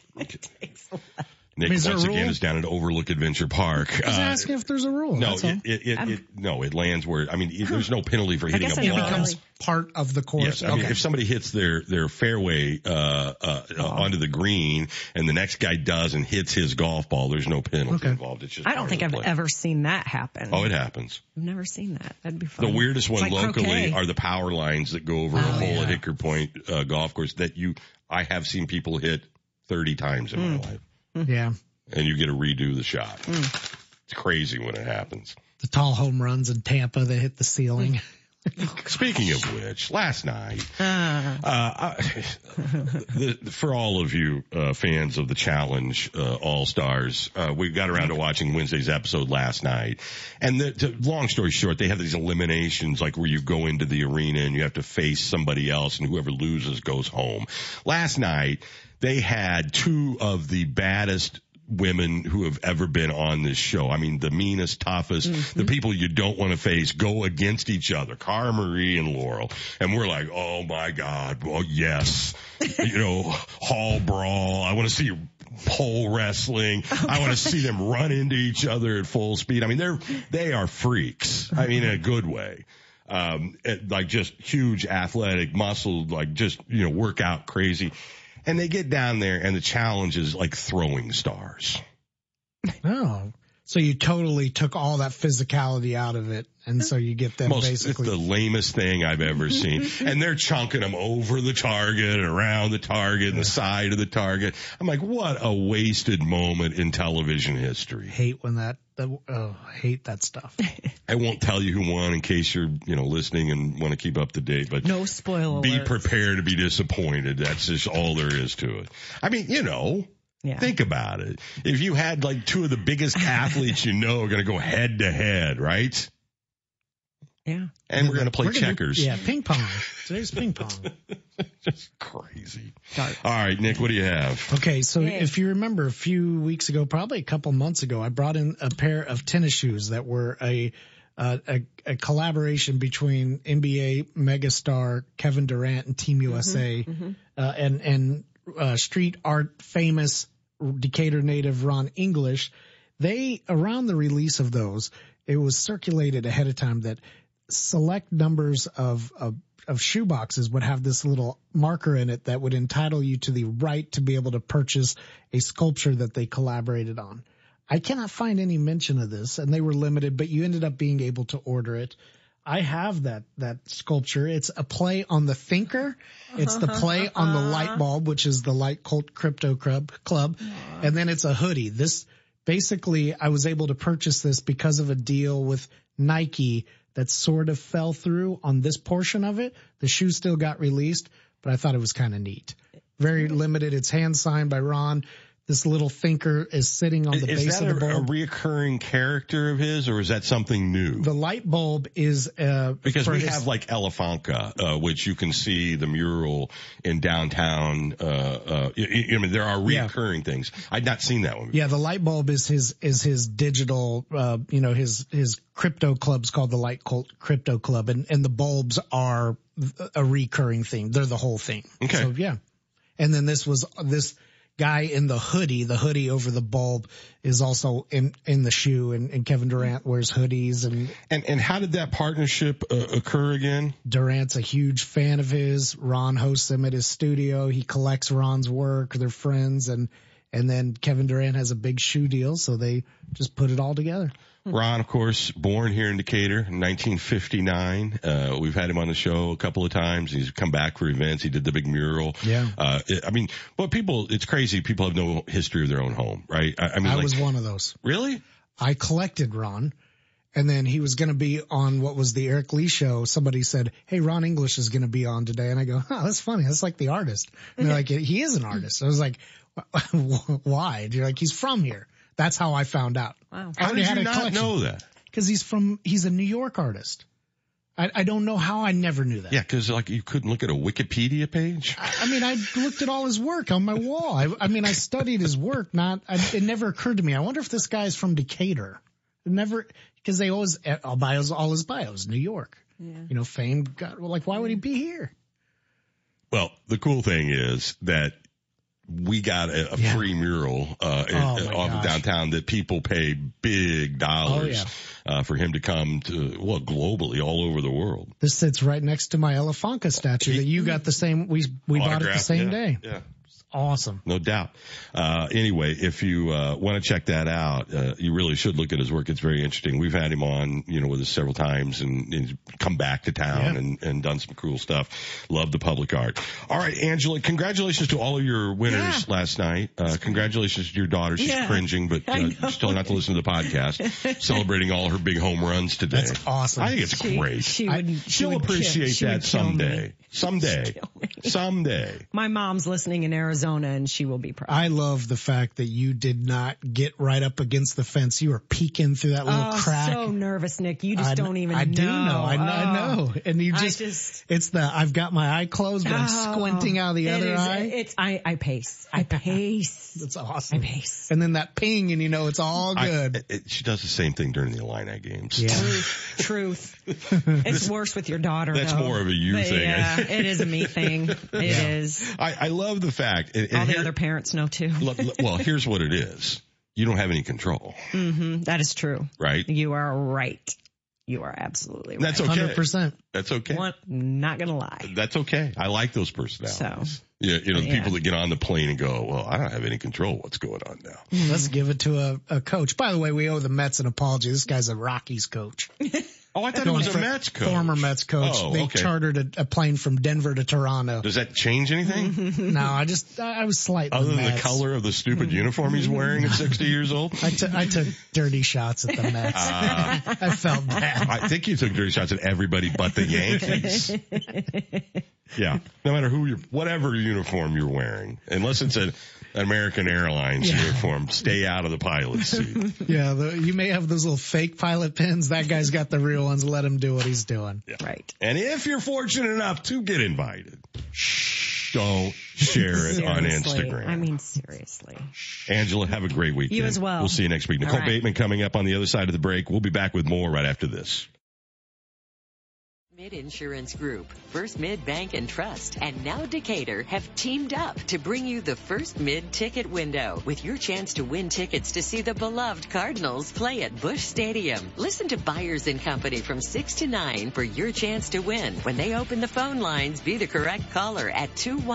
Nick, once again, is down at Overlook Adventure Park. I was asking if there's a rule. No, it lands where, there's no penalty for hitting a ball. It becomes part of the course. Yes, if somebody hits their fairway, onto the green and the next guy does and hits his golf ball, there's no penalty involved. It's just I don't think I've ever seen that happen. Oh, it happens. I've never seen that. That'd be fun. The weirdest one locally are the power lines that go over a hole at Hickory Point, golf course that I have seen people hit 30 times in my life. Yeah. And you get to redo the shot. It's crazy when it happens. The tall home runs in Tampa that hit the ceiling. Speaking of which, last night, for all of you fans of the Challenge All-Stars, we got around to watching Wednesday's episode last night. And long story short, they have these eliminations, like where you go into the arena and you have to face somebody else, and whoever loses goes home. Last night, they had 2 of the baddest women who have ever been on this show. The meanest, toughest, the people you don't want to face go against each other. Cara Marie and Laurel. And we're like, oh my God. Well, yes. Hall brawl. I want to see pole wrestling. I want to see them run into each other at full speed. They are freaks. In a good way. Just huge athletic muscle, work out crazy. And they get down there, and the challenge is like throwing stars. Oh, So you totally took all that physicality out of it, and so you get them basically. It's the lamest thing I've ever seen. And they're chunking them over the target and around the target and the side of the target. I'm like, what a wasted moment in television history. Hate when hate that stuff. I won't tell you who won in case you're, listening and want to keep up to date, but no spoiler. Be prepared to be disappointed. That's just all there is to it. I mean, think about it. If you had like two of the biggest athletes are going to go head to head, right? Yeah. And we're going to play checkers. Ping pong. Today's ping pong. Just crazy. All right, Nick, what do you have? Okay, so if you remember a few weeks ago, probably a couple months ago, I brought in a pair of tennis shoes that were a collaboration between NBA megastar Kevin Durant and Team USA, and street art famous Decatur native Ron English. Around the release of those, it was circulated ahead of time that select numbers of shoe boxes would have this little marker in it that would entitle you to the right to be able to purchase a sculpture that they collaborated on. I cannot find any mention of this, and they were limited, but you ended up being able to order it. I have that sculpture. It's a play on the Thinker. It's the play on the light bulb, which is the Light Cult Crypto Club. And then it's a hoodie. This basically, I was able to purchase this because of a deal with Nike that sort of fell through on this portion of it. The shoe still got released, but I thought it was kind of neat. Very limited. It's hand signed by Ron. This little Thinker is sitting on the base of the bulb. Is that a reoccurring character of his, or is that something new? The light bulb is because we have like Elefanka, which you can see the mural in downtown. There are reoccurring things. I'd not seen that one. Yeah, the light bulb is his digital. His crypto club's called the Light Cult Crypto Club, and the bulbs are a recurring theme. They're the whole thing. Okay. So yeah, and then this guy in the hoodie over the bulb is also in the shoe, and Kevin Durant wears hoodies. And how did that partnership occur again? Durant's a huge fan of his. Ron hosts him at his studio. He collects Ron's work. They're friends, and then Kevin Durant has a big shoe deal, so they just put it all together. Ron, of course, born here in Decatur in 1959. We've had him on the show a couple of times. He's come back for events. He did the big mural. Yeah. It's crazy. People have no history of their own home, right? I was one of those. Really? I collected Ron, and then he was going to be on what was the Eric Lee show. Somebody said, "Hey, Ron English is going to be on today." And I go, "Oh, that's funny. That's like the artist." And they're like, "He is an artist." I was like, "Why?" And you're like, "He's from here." That's how I found out. Wow. How did you not know that? Because he's a New York artist. I don't know how I never knew that. Yeah, because you couldn't look at a Wikipedia page. I looked at all his work on my wall. I studied his work. It never occurred to me. I wonder if this guy's from Decatur. Because they always all his bios, New York. Yeah. Famed. Why would he be here? Well, the cool thing is that we got a free mural off of downtown that people paid big dollars for him to come to, globally, all over the world. This sits right next to my Elefanka statue that you got the same, we bought it the same day. Yeah. Awesome. No doubt. Anyway, if you want to check that out, you really should look at his work. It's very interesting. We've had him on, with us several times and he's come back to town and done some cool stuff. Love the public art. All right, Angela, congratulations to all of your winners last night. Congratulations to your daughter. She's cringing, but just told her not to listen to the podcast. Celebrating all her big home runs today. That's awesome. I think it's great. She'll appreciate that someday. Someday. My mom's listening in Arizona, and she will be proud. I love the fact that you did not get right up against the fence. You were peeking through that little crack. So nervous, Nick. You just don't even know. I do know. I know. And you it's I've got my eye closed, but I'm squinting out the other eye. I pace. That's awesome. I pace. And then that ping, and it's all good. She does the same thing during the Illini games. Yeah. Truth. It's worse with your daughter. That's more of a you thing. Yeah, it is a me thing. It is. I love the fact. All the other parents know too. Well, here's what it is. You don't have any control. Mm-hmm. That is true. Right? You are right. You are absolutely right. That's okay. 100%. That's okay. Not going to lie. That's okay. I like those personalities. Yeah, the people that get on the plane and go, well, I don't have any control of what's going on now. Let's give it to a coach. By the way, we owe the Mets an apology. This guy's a Rockies coach. Oh, I thought it was a Mets coach. Former Mets coach. Oh, they okay. chartered a plane from Denver to Toronto. Does that change anything? No, I was slightly Other than Mets. the color of the stupid uniform he's wearing at 60 years old? I took dirty shots at the Mets. I felt bad. I think you took dirty shots at everybody but the Yankees. Yeah. No matter whatever uniform you're wearing, unless it's an American Airlines uniform, stay out of the pilot's seat. Yeah. You may have those little fake pilot pins. That guy's got the real ones. Let him do what he's doing. Yeah. Right. And if you're fortunate enough to get invited, don't share it on Instagram. I mean, seriously. Angela, have a great weekend. You as well. We'll see you next week. Nicole Bateman coming up on the other side of the break. We'll be back with more right after this. Mid Insurance Group, First Mid Bank and Trust, and now Decatur have teamed up to bring you the First Mid Ticket Window with your chance to win tickets to see the beloved Cardinals play at Busch Stadium. Listen to Byers and Company from 6 to 9 for your chance to win. When they open the phone lines, be the correct caller at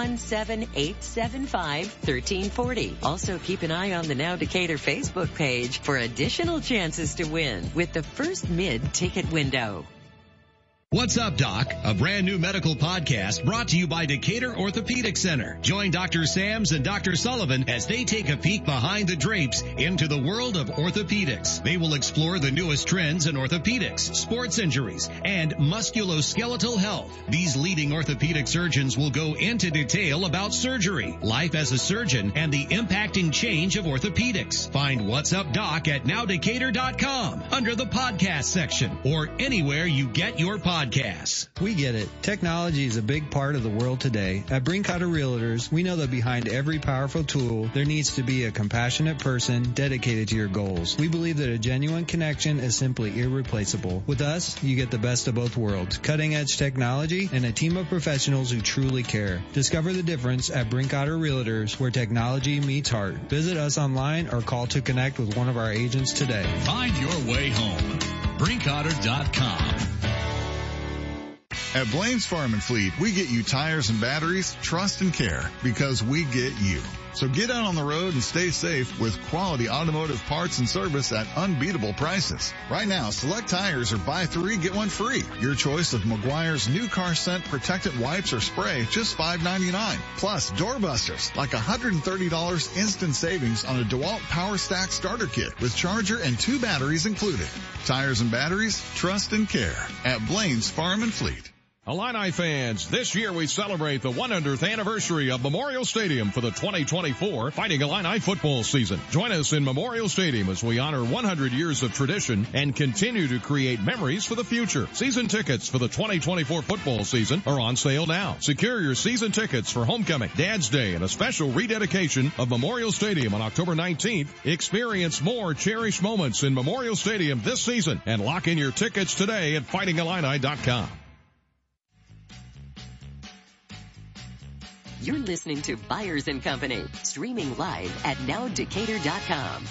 217-875-1340. Also keep an eye on the Now Decatur Facebook page for additional chances to win with the First Mid Ticket Window. What's up, Doc? A brand new medical podcast brought to you by Decatur Orthopedic Center. Join Dr. Sams and Dr. Sullivan as they take a peek behind the drapes into the world of orthopedics. They will explore the newest trends in orthopedics, sports injuries, and musculoskeletal health. These leading orthopedic surgeons will go into detail about surgery, life as a surgeon, and the impacting change of orthopedics. Find What's Up, Doc at nowdecatur.com under the podcast section or anywhere you get your podcasts. We get it. Technology is a big part of the world today. At Brinkotter Realtors, we know that behind every powerful tool, there needs to be a compassionate person dedicated to your goals. We believe that a genuine connection is simply irreplaceable. With us, you get the best of both worlds, cutting-edge technology and a team of professionals who truly care. Discover the difference at Brinkotter Realtors, where technology meets heart. Visit us online or call to connect with one of our agents today. Find your way home. Brinkotter.com. At Blaine's Farm and Fleet, we get you tires and batteries, trust and care, because we get you. So get out on the road and stay safe with quality automotive parts and service at unbeatable prices. Right now, select tires are buy 3, get 1 free. Your choice of Meguiar's new car scent protectant wipes or spray, just $5.99. Plus, doorbusters, like $130 instant savings on a DeWalt Power Stack starter kit with charger and 2 batteries included. Tires and batteries, trust and care at Blaine's Farm and Fleet. Illini fans, this year we celebrate the 100th anniversary of Memorial Stadium for the 2024 Fighting Illini football season. Join us in Memorial Stadium as we honor 100 years of tradition and continue to create memories for the future. Season tickets for the 2024 football season are on sale now. Secure your season tickets for Homecoming, Dad's Day, and a special rededication of Memorial Stadium on October 19th. Experience more cherished moments in Memorial Stadium this season and lock in your tickets today at fightingillini.com. You're listening to Byers and Company, streaming live at nowdecatur.com.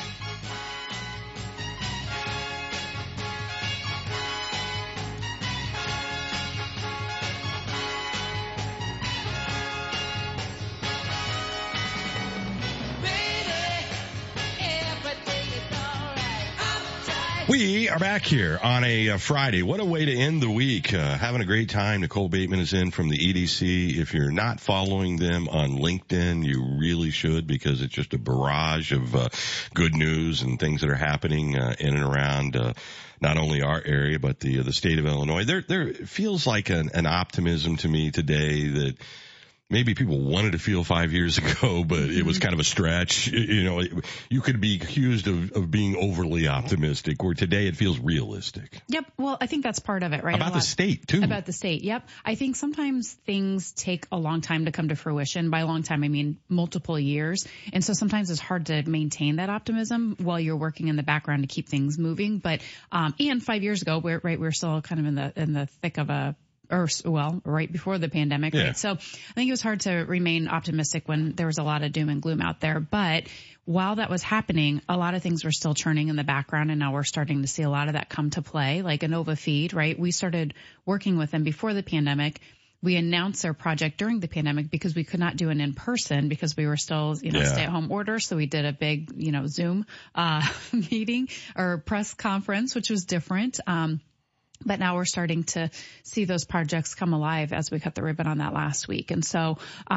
We are back here on a Friday. What a way to end the week. Having a great time. Nicole Bateman is in from the EDC. If you're not following them on LinkedIn, you really should, because it's just a barrage of good news and things that are happening in and around not only our area, but the state of Illinois. There feels like an optimism to me today that maybe people wanted to feel 5 years ago, but it was kind of a stretch. You know, you could be accused of being overly optimistic, where today it feels realistic. Yep. Well, I think that's part of it, right? About the state, too. About the state, yep. I think sometimes things take a long time to come to fruition. By a long time, I mean multiple years. And so sometimes it's hard to maintain that optimism while you're working in the background to keep things moving. But and 5 years ago, we're still kind of in the thick of a right before the pandemic. Yeah. Right? So I think it was hard to remain optimistic when there was a lot of doom and gloom out there. But while that was happening, a lot of things were still churning in the background, and now we're starting to see a lot of that come to play, like Inova Feed, right? We started working with them before the pandemic. We announced their project during the pandemic because we could not do it in person because we were still, stay-at-home orders. So we did a big, Zoom meeting or press conference, which was different. But now we're starting to see those projects come alive as we cut the ribbon on that last week. And so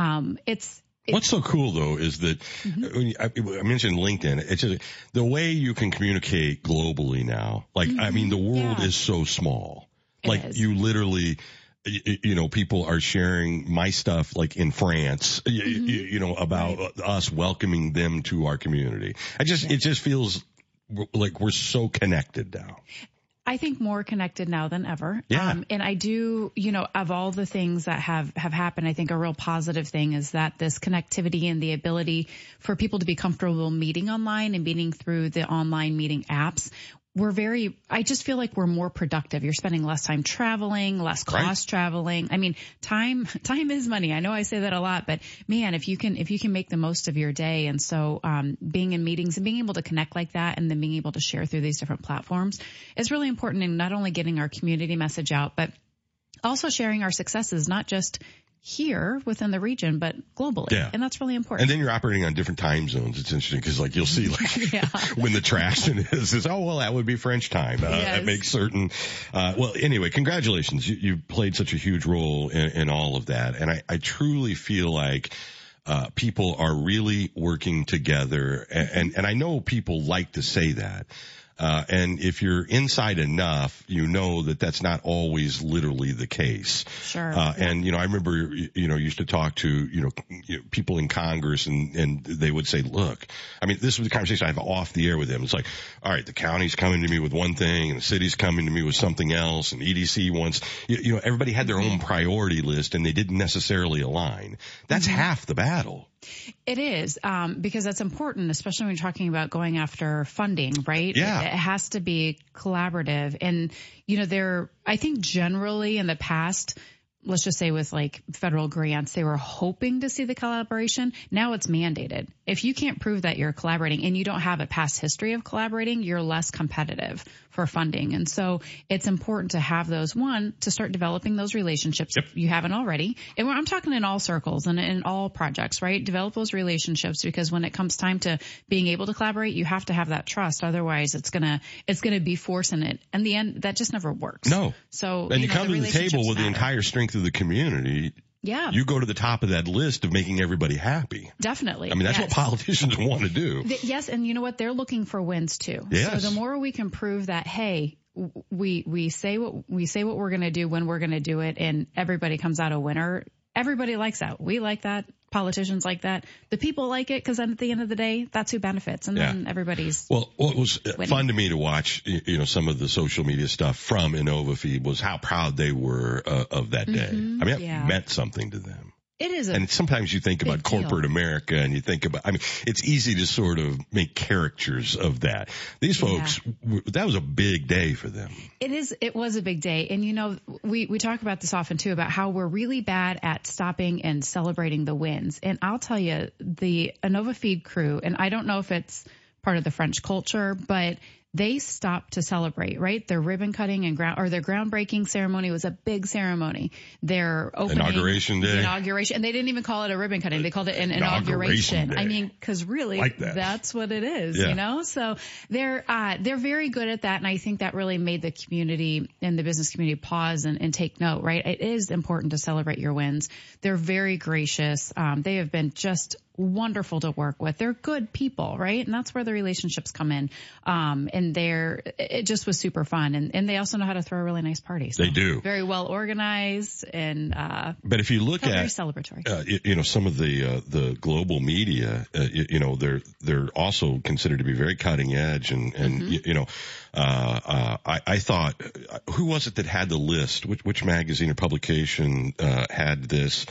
What's so cool though is that when I mentioned LinkedIn. It's just the way you can communicate globally now. Like, I mean, the world is so small. You literally, people are sharing my stuff like in France, about us welcoming them to our community. It just feels like we're so connected now. I think more connected now than ever. Yeah. And I do, of all the things that have happened, I think a real positive thing is that this connectivity and the ability for people to be comfortable meeting online and meeting through the online meeting apps. I just feel like we're more productive. You're spending less time traveling, less cost traveling. I mean, time is money. I know I say that a lot, but man, if you can make the most of your day. And so, being in meetings and being able to connect like that and then being able to share through these different platforms is really important in not only getting our community message out, but also sharing our successes, not just here within the region, but globally. Yeah. And that's really important. And then you're operating on different time zones. It's interesting because you'll see when the traction is that would be French time. That makes certain, anyway, congratulations. You played such a huge role in all of that. And I truly feel like, people are really working together. And I know people like to say that. And if you're inside enough, that that's not always literally the case. Sure. And, I remember, used to talk to, people in Congress and they would say, look, I mean, this was the conversation I have off the air with them. It's like, all right, the county's coming to me with one thing and the city's coming to me with something else and EDC wants, everybody had their own priority list and they didn't necessarily align. That's half the battle. It is, because that's important, especially when you're talking about going after funding, right? Yeah. It has to be collaborative. And, I think generally in the past, let's just say with federal grants, they were hoping to see the collaboration. Now it's mandated. If you can't prove that you're collaborating and you don't have a past history of collaborating, you're less competitive for funding. And so it's important to have those, to start developing those relationships if you haven't already. And I'm talking in all circles and in all projects, right? Develop those relationships because when it comes time to being able to collaborate, you have to have that trust. Otherwise it's going to be forcing it. In the end, that just never works. No. So, and you come to the table with the entire strength of the community. Yeah. You go to the top of that list of making everybody happy. Definitely. I mean, that's what politicians want to do. Yes. And you know what? They're looking for wins too. Yes. So the more we can prove that, hey, we say what we're going to do when we're going to do it and everybody comes out a winner. Everybody likes that. We like that. Politicians like that. The people like it because at the end of the day, that's who benefits. And then everybody's. Well, what was winning. Fun to me to watch, some of the social media stuff from Inova Feed was how proud they were of that day. I mean, it meant something to them. It is. And sometimes you think about corporate America and you think about, it's easy to sort of make caricatures of that. These folks, that was a big day for them. It was a big day. And we talk about this often too, about how we're really bad at stopping and celebrating the wins. And I'll tell you, the Inova Feed crew, and I don't know if it's part of the French culture, but they stopped to celebrate, right? Their ribbon cutting and their groundbreaking ceremony was a big ceremony. Their opening inauguration day. And they didn't even call it a ribbon cutting. They called it an inauguration. Day. I mean, cause really that's what it is, So they're very good at that. And I think that really made the community and the business community pause and take note, right? It is important to celebrate your wins. They're very gracious. They have been just wonderful to work with. They're good people, right? And that's where the relationships come in. And it just was super fun. And they also know how to throw a really nice party. So they do. Very well organized and, but if you look at, very celebratory. Some of the global media, they're also considered to be very cutting edge and I thought, who was it that had the list? Which magazine or publication, had this,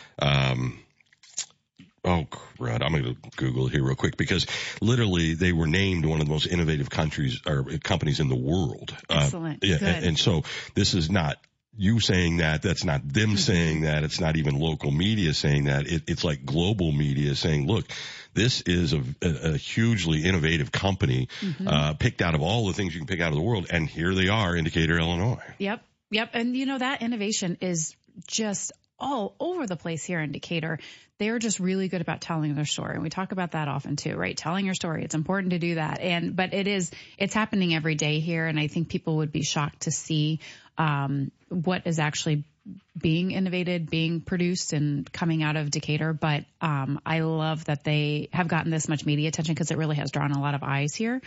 oh, crud. I'm going to Google it here real quick because literally they were named one of the most innovative countries or companies in the world. Excellent. And so this is not you saying that. That's not them saying that. It's not even local media saying that. It's like global media saying, look, this is a hugely innovative company, picked out of all the things you can pick out of the world. And here they are in Decatur, Illinois. Yep. And that innovation is just all over the place here in Decatur. They're just really good about telling their story. And we talk about that often too, right? Telling your story. It's important to do that. But it's happening every day here. And I think people would be shocked to see, what is actually being innovated, being produced and coming out of Decatur. But, I love that they have gotten this much media attention because it really has drawn a lot of eyes here.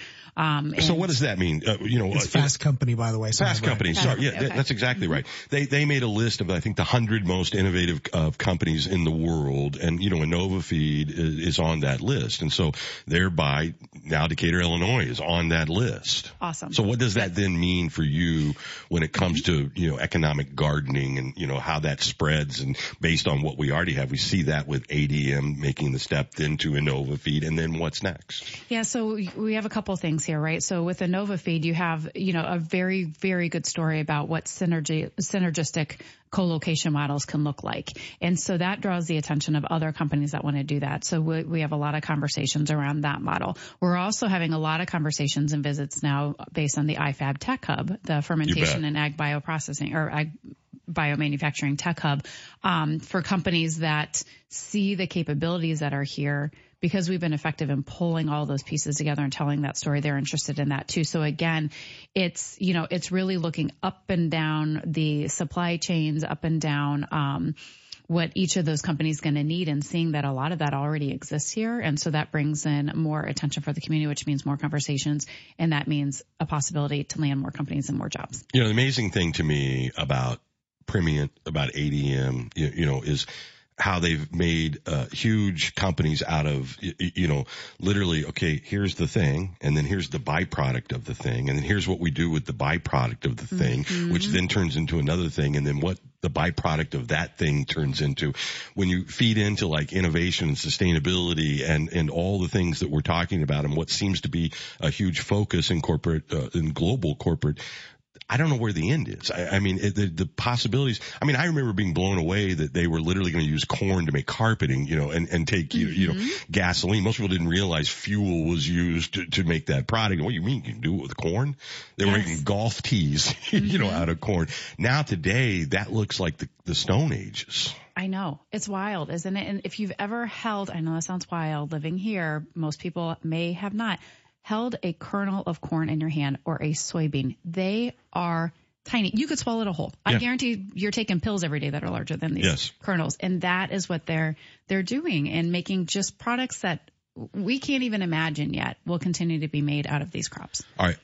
So what does that mean? It's Fast Company, by the way. Fast Company. Sorry. Yeah, okay. That's exactly right. They made a list of, I think, the 100 most innovative companies in the world. And, InnovaFeed is on that list. And so thereby now Decatur, Illinois is on that list. Awesome. So what does that then mean for you when it comes to, economic gardening and, how that spreads? And based on what we already have, we see that with ADM making the step into InnovaFeed. And then what's next? Yeah. So we have a couple of things here, right? So with InnovaFeed, you have, a very, very good story about what synergistic co-location models can look like. And so that draws the attention of other companies that want to do that. So we have a lot of conversations around that model. We're also having a lot of conversations and visits now based on the IFAB Tech Hub, the fermentation and ag bioprocessing or ag biomanufacturing tech hub, for companies that see the capabilities that are here. Because we've been effective in pulling all those pieces together and telling that story, they're interested in that too. So again, it's really looking up and down the supply chains, up and down, what each of those companies is going to need and seeing that a lot of that already exists here. And so that brings in more attention for the community, which means more conversations. And that means a possibility to land more companies and more jobs. The amazing thing to me about Primient, about ADM, is how they've made huge companies out of, literally, okay, here's the thing, and then here's the byproduct of the thing, and then here's what we do with the byproduct of the thing, which then turns into another thing, and then what the byproduct of that thing turns into. When you feed into like innovation and sustainability and all the things that we're talking about and what seems to be a huge focus in corporate, in global corporate, I don't know where the end is. The possibilities. I remember being blown away that they were literally going to use corn to make carpeting, and take, gasoline. Most people didn't realize fuel was used to make that product. What do you mean? You can do it with corn? They were making golf tees, out of corn. Now today, that looks like the Stone Ages. I know. It's wild, isn't it? And if you've ever held, I know that sounds wild, living here, most people may have not, held a kernel of corn in your hand or a soybean. They are tiny. You could swallow it whole. I guarantee you're taking pills every day that are larger than these kernels. And that is what they're doing and making just products that we can't even imagine yet will continue to be made out of these crops. All right.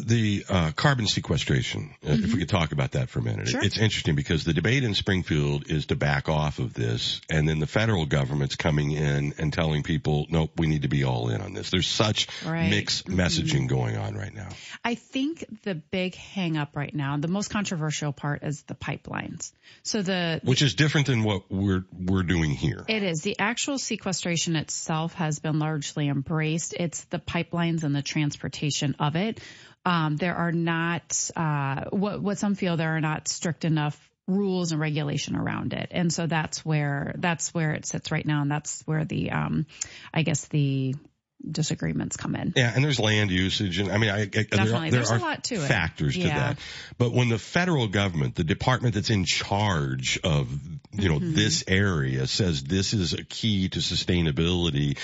The carbon sequestration, if we could talk about that for a minute. Sure. It's interesting because the debate in Springfield is to back off of this. And then the federal government's coming in and telling people, nope, we need to be all in on this. There's such mixed messaging going on right now. I think the big hang up right now, the most controversial part is the pipelines. So which is different than what we're doing here. It is. The actual sequestration itself has been largely embraced. It's the pipelines and the transportation of it. There are not, what some feel there are not strict enough rules and regulation around it. And so that's where it sits right now. And that's where the disagreements come in. Yeah, and there's land usage, and there are a lot to factors to that. But when the federal government, the department that's in charge of this area, says this is a key to sustainability,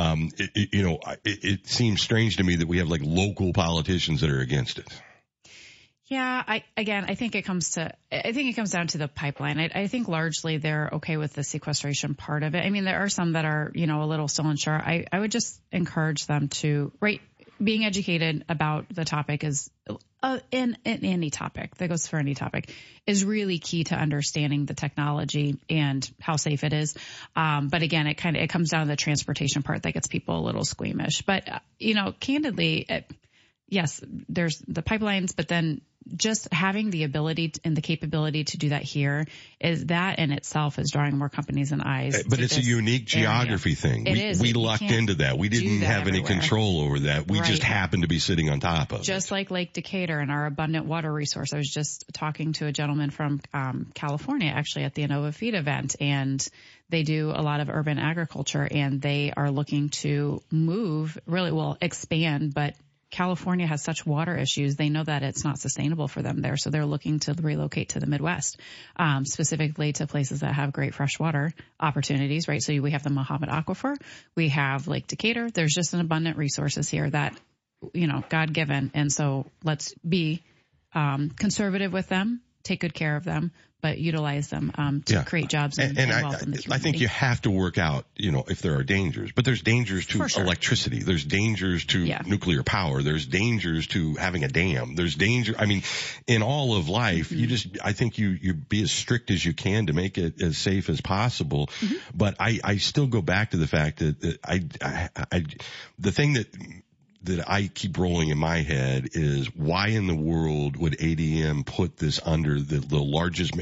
it seems strange to me that we have like local politicians that are against it. Yeah, I think it comes down to the pipeline. I think largely they're okay with the sequestration part of it. There are some that are, a little still unsure. I would just encourage them to, being educated about the topic is, in any topic, that goes for any topic, is really key to understanding the technology and how safe it is. But again, it comes down to the transportation part that gets people a little squeamish. But, candidly, yes, there's the pipelines, but then just having the ability and the capability to do that here is that in itself is drawing more companies and eyes. But it's a unique geography thing. We lucked into that. We didn't have any control over that. We just happened to be sitting on top of it. Just like Lake Decatur and our abundant water resource. I was just talking to a gentleman from California actually at the Innova Feed event, and they do a lot of urban agriculture, and they are looking to expand, but California has such water issues. They know that it's not sustainable for them there. So they're looking to relocate to the Midwest, specifically to places that have great freshwater opportunities, right? So we have the Mohammed Aquifer. We have Lake Decatur. There's just an abundant resources here that, God given. And so let's be conservative with them, take good care of them, but utilize them to create jobs and wealth in the community. I think you have to work out, if there are dangers. But there's dangers to electricity. There's dangers to nuclear power. There's dangers to having a dam. There's danger. I mean, in all of life, I think you be as strict as you can to make it as safe as possible. Mm-hmm. But I still go back to the fact that the thing that I keep rolling in my head is why in the world would ADM put this under the largest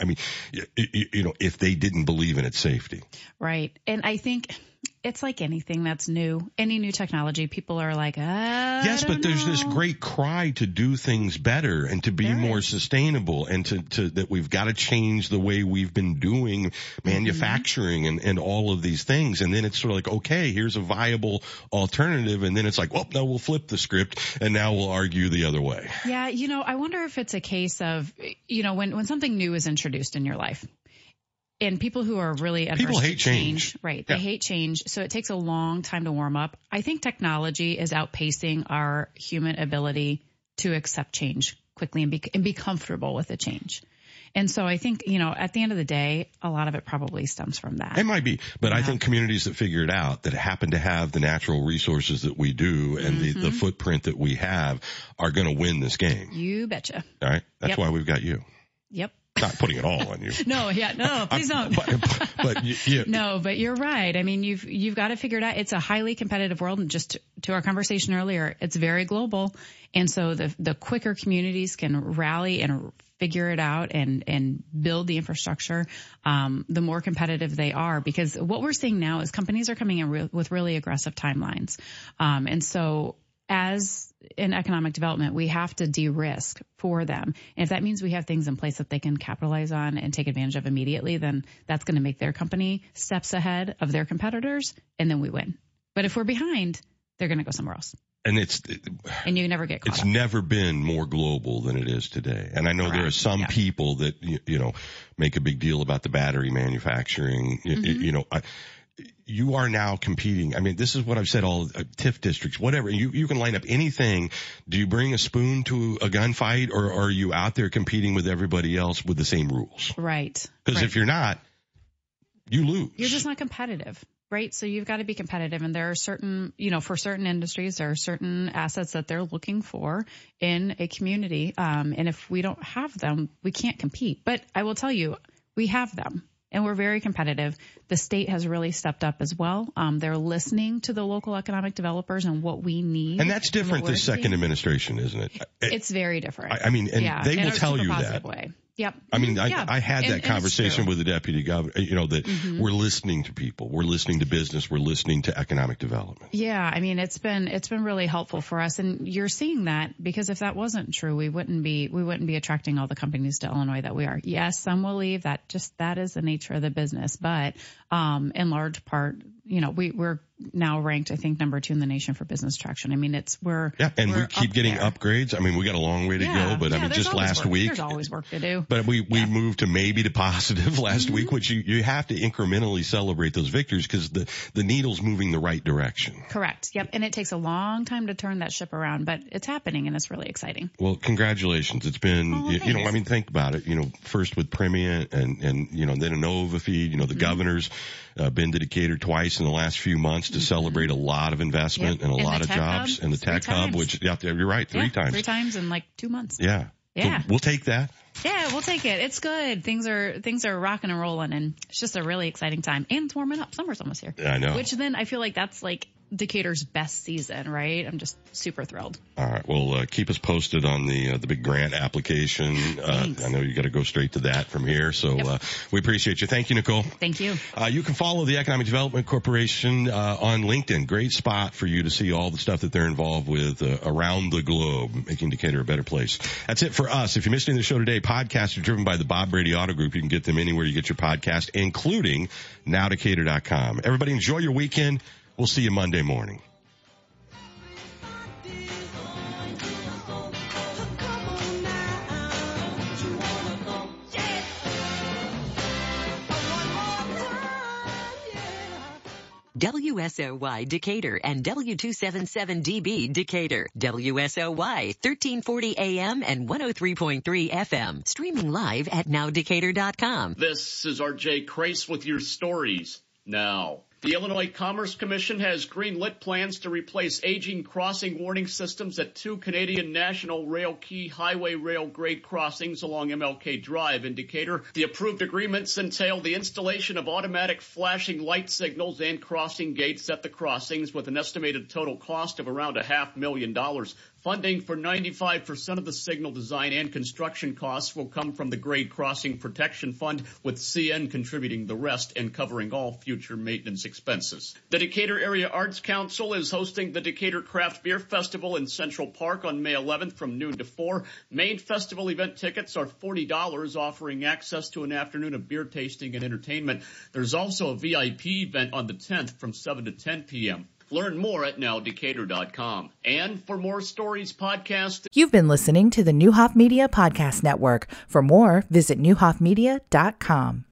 if they didn't believe in its safety. Right. And I think it's like anything that's new, any new technology, people are like, yes, but there's this great cry to do things better and to be more sustainable and to that we've got to change the way we've been doing manufacturing and all of these things. And then it's sort of like, okay, here's a viable alternative. And then it's like, well, no, we'll flip the script and now we'll argue the other way. Yeah. I wonder if it's a case of, when something new is introduced in your life. And people who are really adverse to change, right? They hate change. So it takes a long time to warm up. I think technology is outpacing our human ability to accept change quickly and be comfortable with the change. And so I think, at the end of the day, a lot of it probably stems from that. It might be, but I think communities that figure it out, that happen to have the natural resources that we do and the footprint that we have are going to win this game. You betcha. All right. That's why we've got you. Yep. Not putting it all on you. No, please don't. But No, but you're right. I mean, you've got to figure it out. It's a highly competitive world, and just to our conversation earlier, it's very global. And so the quicker communities can rally and figure it out and build the infrastructure, the more competitive they are. Because what we're seeing now is companies are coming in with really aggressive timelines. And so as in economic development, we have to de-risk for them. And if that means we have things in place that they can capitalize on and take advantage of immediately, then that's going to make their company steps ahead of their competitors, and then we win. But if we're behind, they're going to go somewhere else. And you never get caught It's up. never been more global than it is today. And I know there are some people that, make a big deal about the battery manufacturing, you are now competing. I mean, this is what I've said all TIF districts, whatever. You can line up anything. Do you bring a spoon to a gunfight, or are you out there competing with everybody else with the same rules? Right. Because if you're not, you lose. You're just not competitive, right? So you've got to be competitive. And there are certain, for certain industries, there are certain assets that they're looking for in a community. And if we don't have them, we can't compete. But I will tell you, we have them. And we're very competitive. The state has really stepped up as well. They're listening to the local economic developers and what we need. And that's different this second administration, isn't it? It's very different. They will tell you that. Way. Yep. I mean, I had that conversation with the deputy governor, that we're listening to people. We're listening to business. We're listening to economic development. Yeah. I mean, it's been really helpful for us. And you're seeing that, because if that wasn't true, we wouldn't be attracting all the companies to Illinois that we are. Yes, some will leave. That is the nature of the business. But, in large part, we're now ranked, I think, number 2 in the nation for business traction. I mean, we keep getting upgrades. I mean, we got a long way to go, but just last week, there's always work to do. But we moved to maybe to positive last week, which you have to incrementally celebrate those victories, because the needle's moving the right direction. Correct. Yep. And it takes a long time to turn that ship around, but it's happening and it's really exciting. Well, congratulations. It's been, think about it, first with Primient and then Innova Feed, the governor's been to Decatur twice in the last few months to celebrate a lot of investment and a lot of jobs, and the tech hub, which you're right, 3 times. 3 times in like 2 months. Yeah. Yeah. So we'll take that. Yeah, we'll take it. It's good. Things are rocking and rolling, and it's just a really exciting time. And it's warming up. Summer's almost here. Yeah, I know. Which then I feel like that's like Decatur's best season, right? I'm just super thrilled. All right. Well, keep us posted on the big grant application. I know you got to go straight to that from here. So we appreciate you. Thank you, Nicole. Thank you. You can follow the Economic Development Corporation on LinkedIn. Great spot for you to see all the stuff that they're involved with around the globe, making Decatur a better place. That's it for us. If you missed any of the show today, podcasts are driven by the Bob Brady Auto Group. You can get them anywhere you get your podcast, including nowdecatur.com. Everybody enjoy your weekend. We'll see you Monday morning. WSOY Decatur and W277DB Decatur. WSOY 1340 AM and 103.3 FM. Streaming live at nowdecatur.com. This is RJ Crace with your stories now. The Illinois Commerce Commission has green-lit plans to replace aging crossing warning systems at 2 Canadian National Rail Key Highway rail grade crossings along MLK Drive in Decatur. The approved agreements entail the installation of automatic flashing light signals and crossing gates at the crossings with an estimated total cost of around $500,000. Funding for 95% of the signal design and construction costs will come from the Grade Crossing Protection Fund, with CN contributing the rest and covering all future maintenance expenses. The Decatur Area Arts Council is hosting the Decatur Craft Beer Festival in Central Park on May 11th from noon to 4. Main festival event tickets are $40, offering access to an afternoon of beer tasting and entertainment. There's also a VIP event on the 10th from 7 to 10 p.m. Learn more at nowdecatur.com. And for more stories, podcasts. You've been listening to the Neuhoff Media Podcast Network. For more, visit neuhoffmedia.com.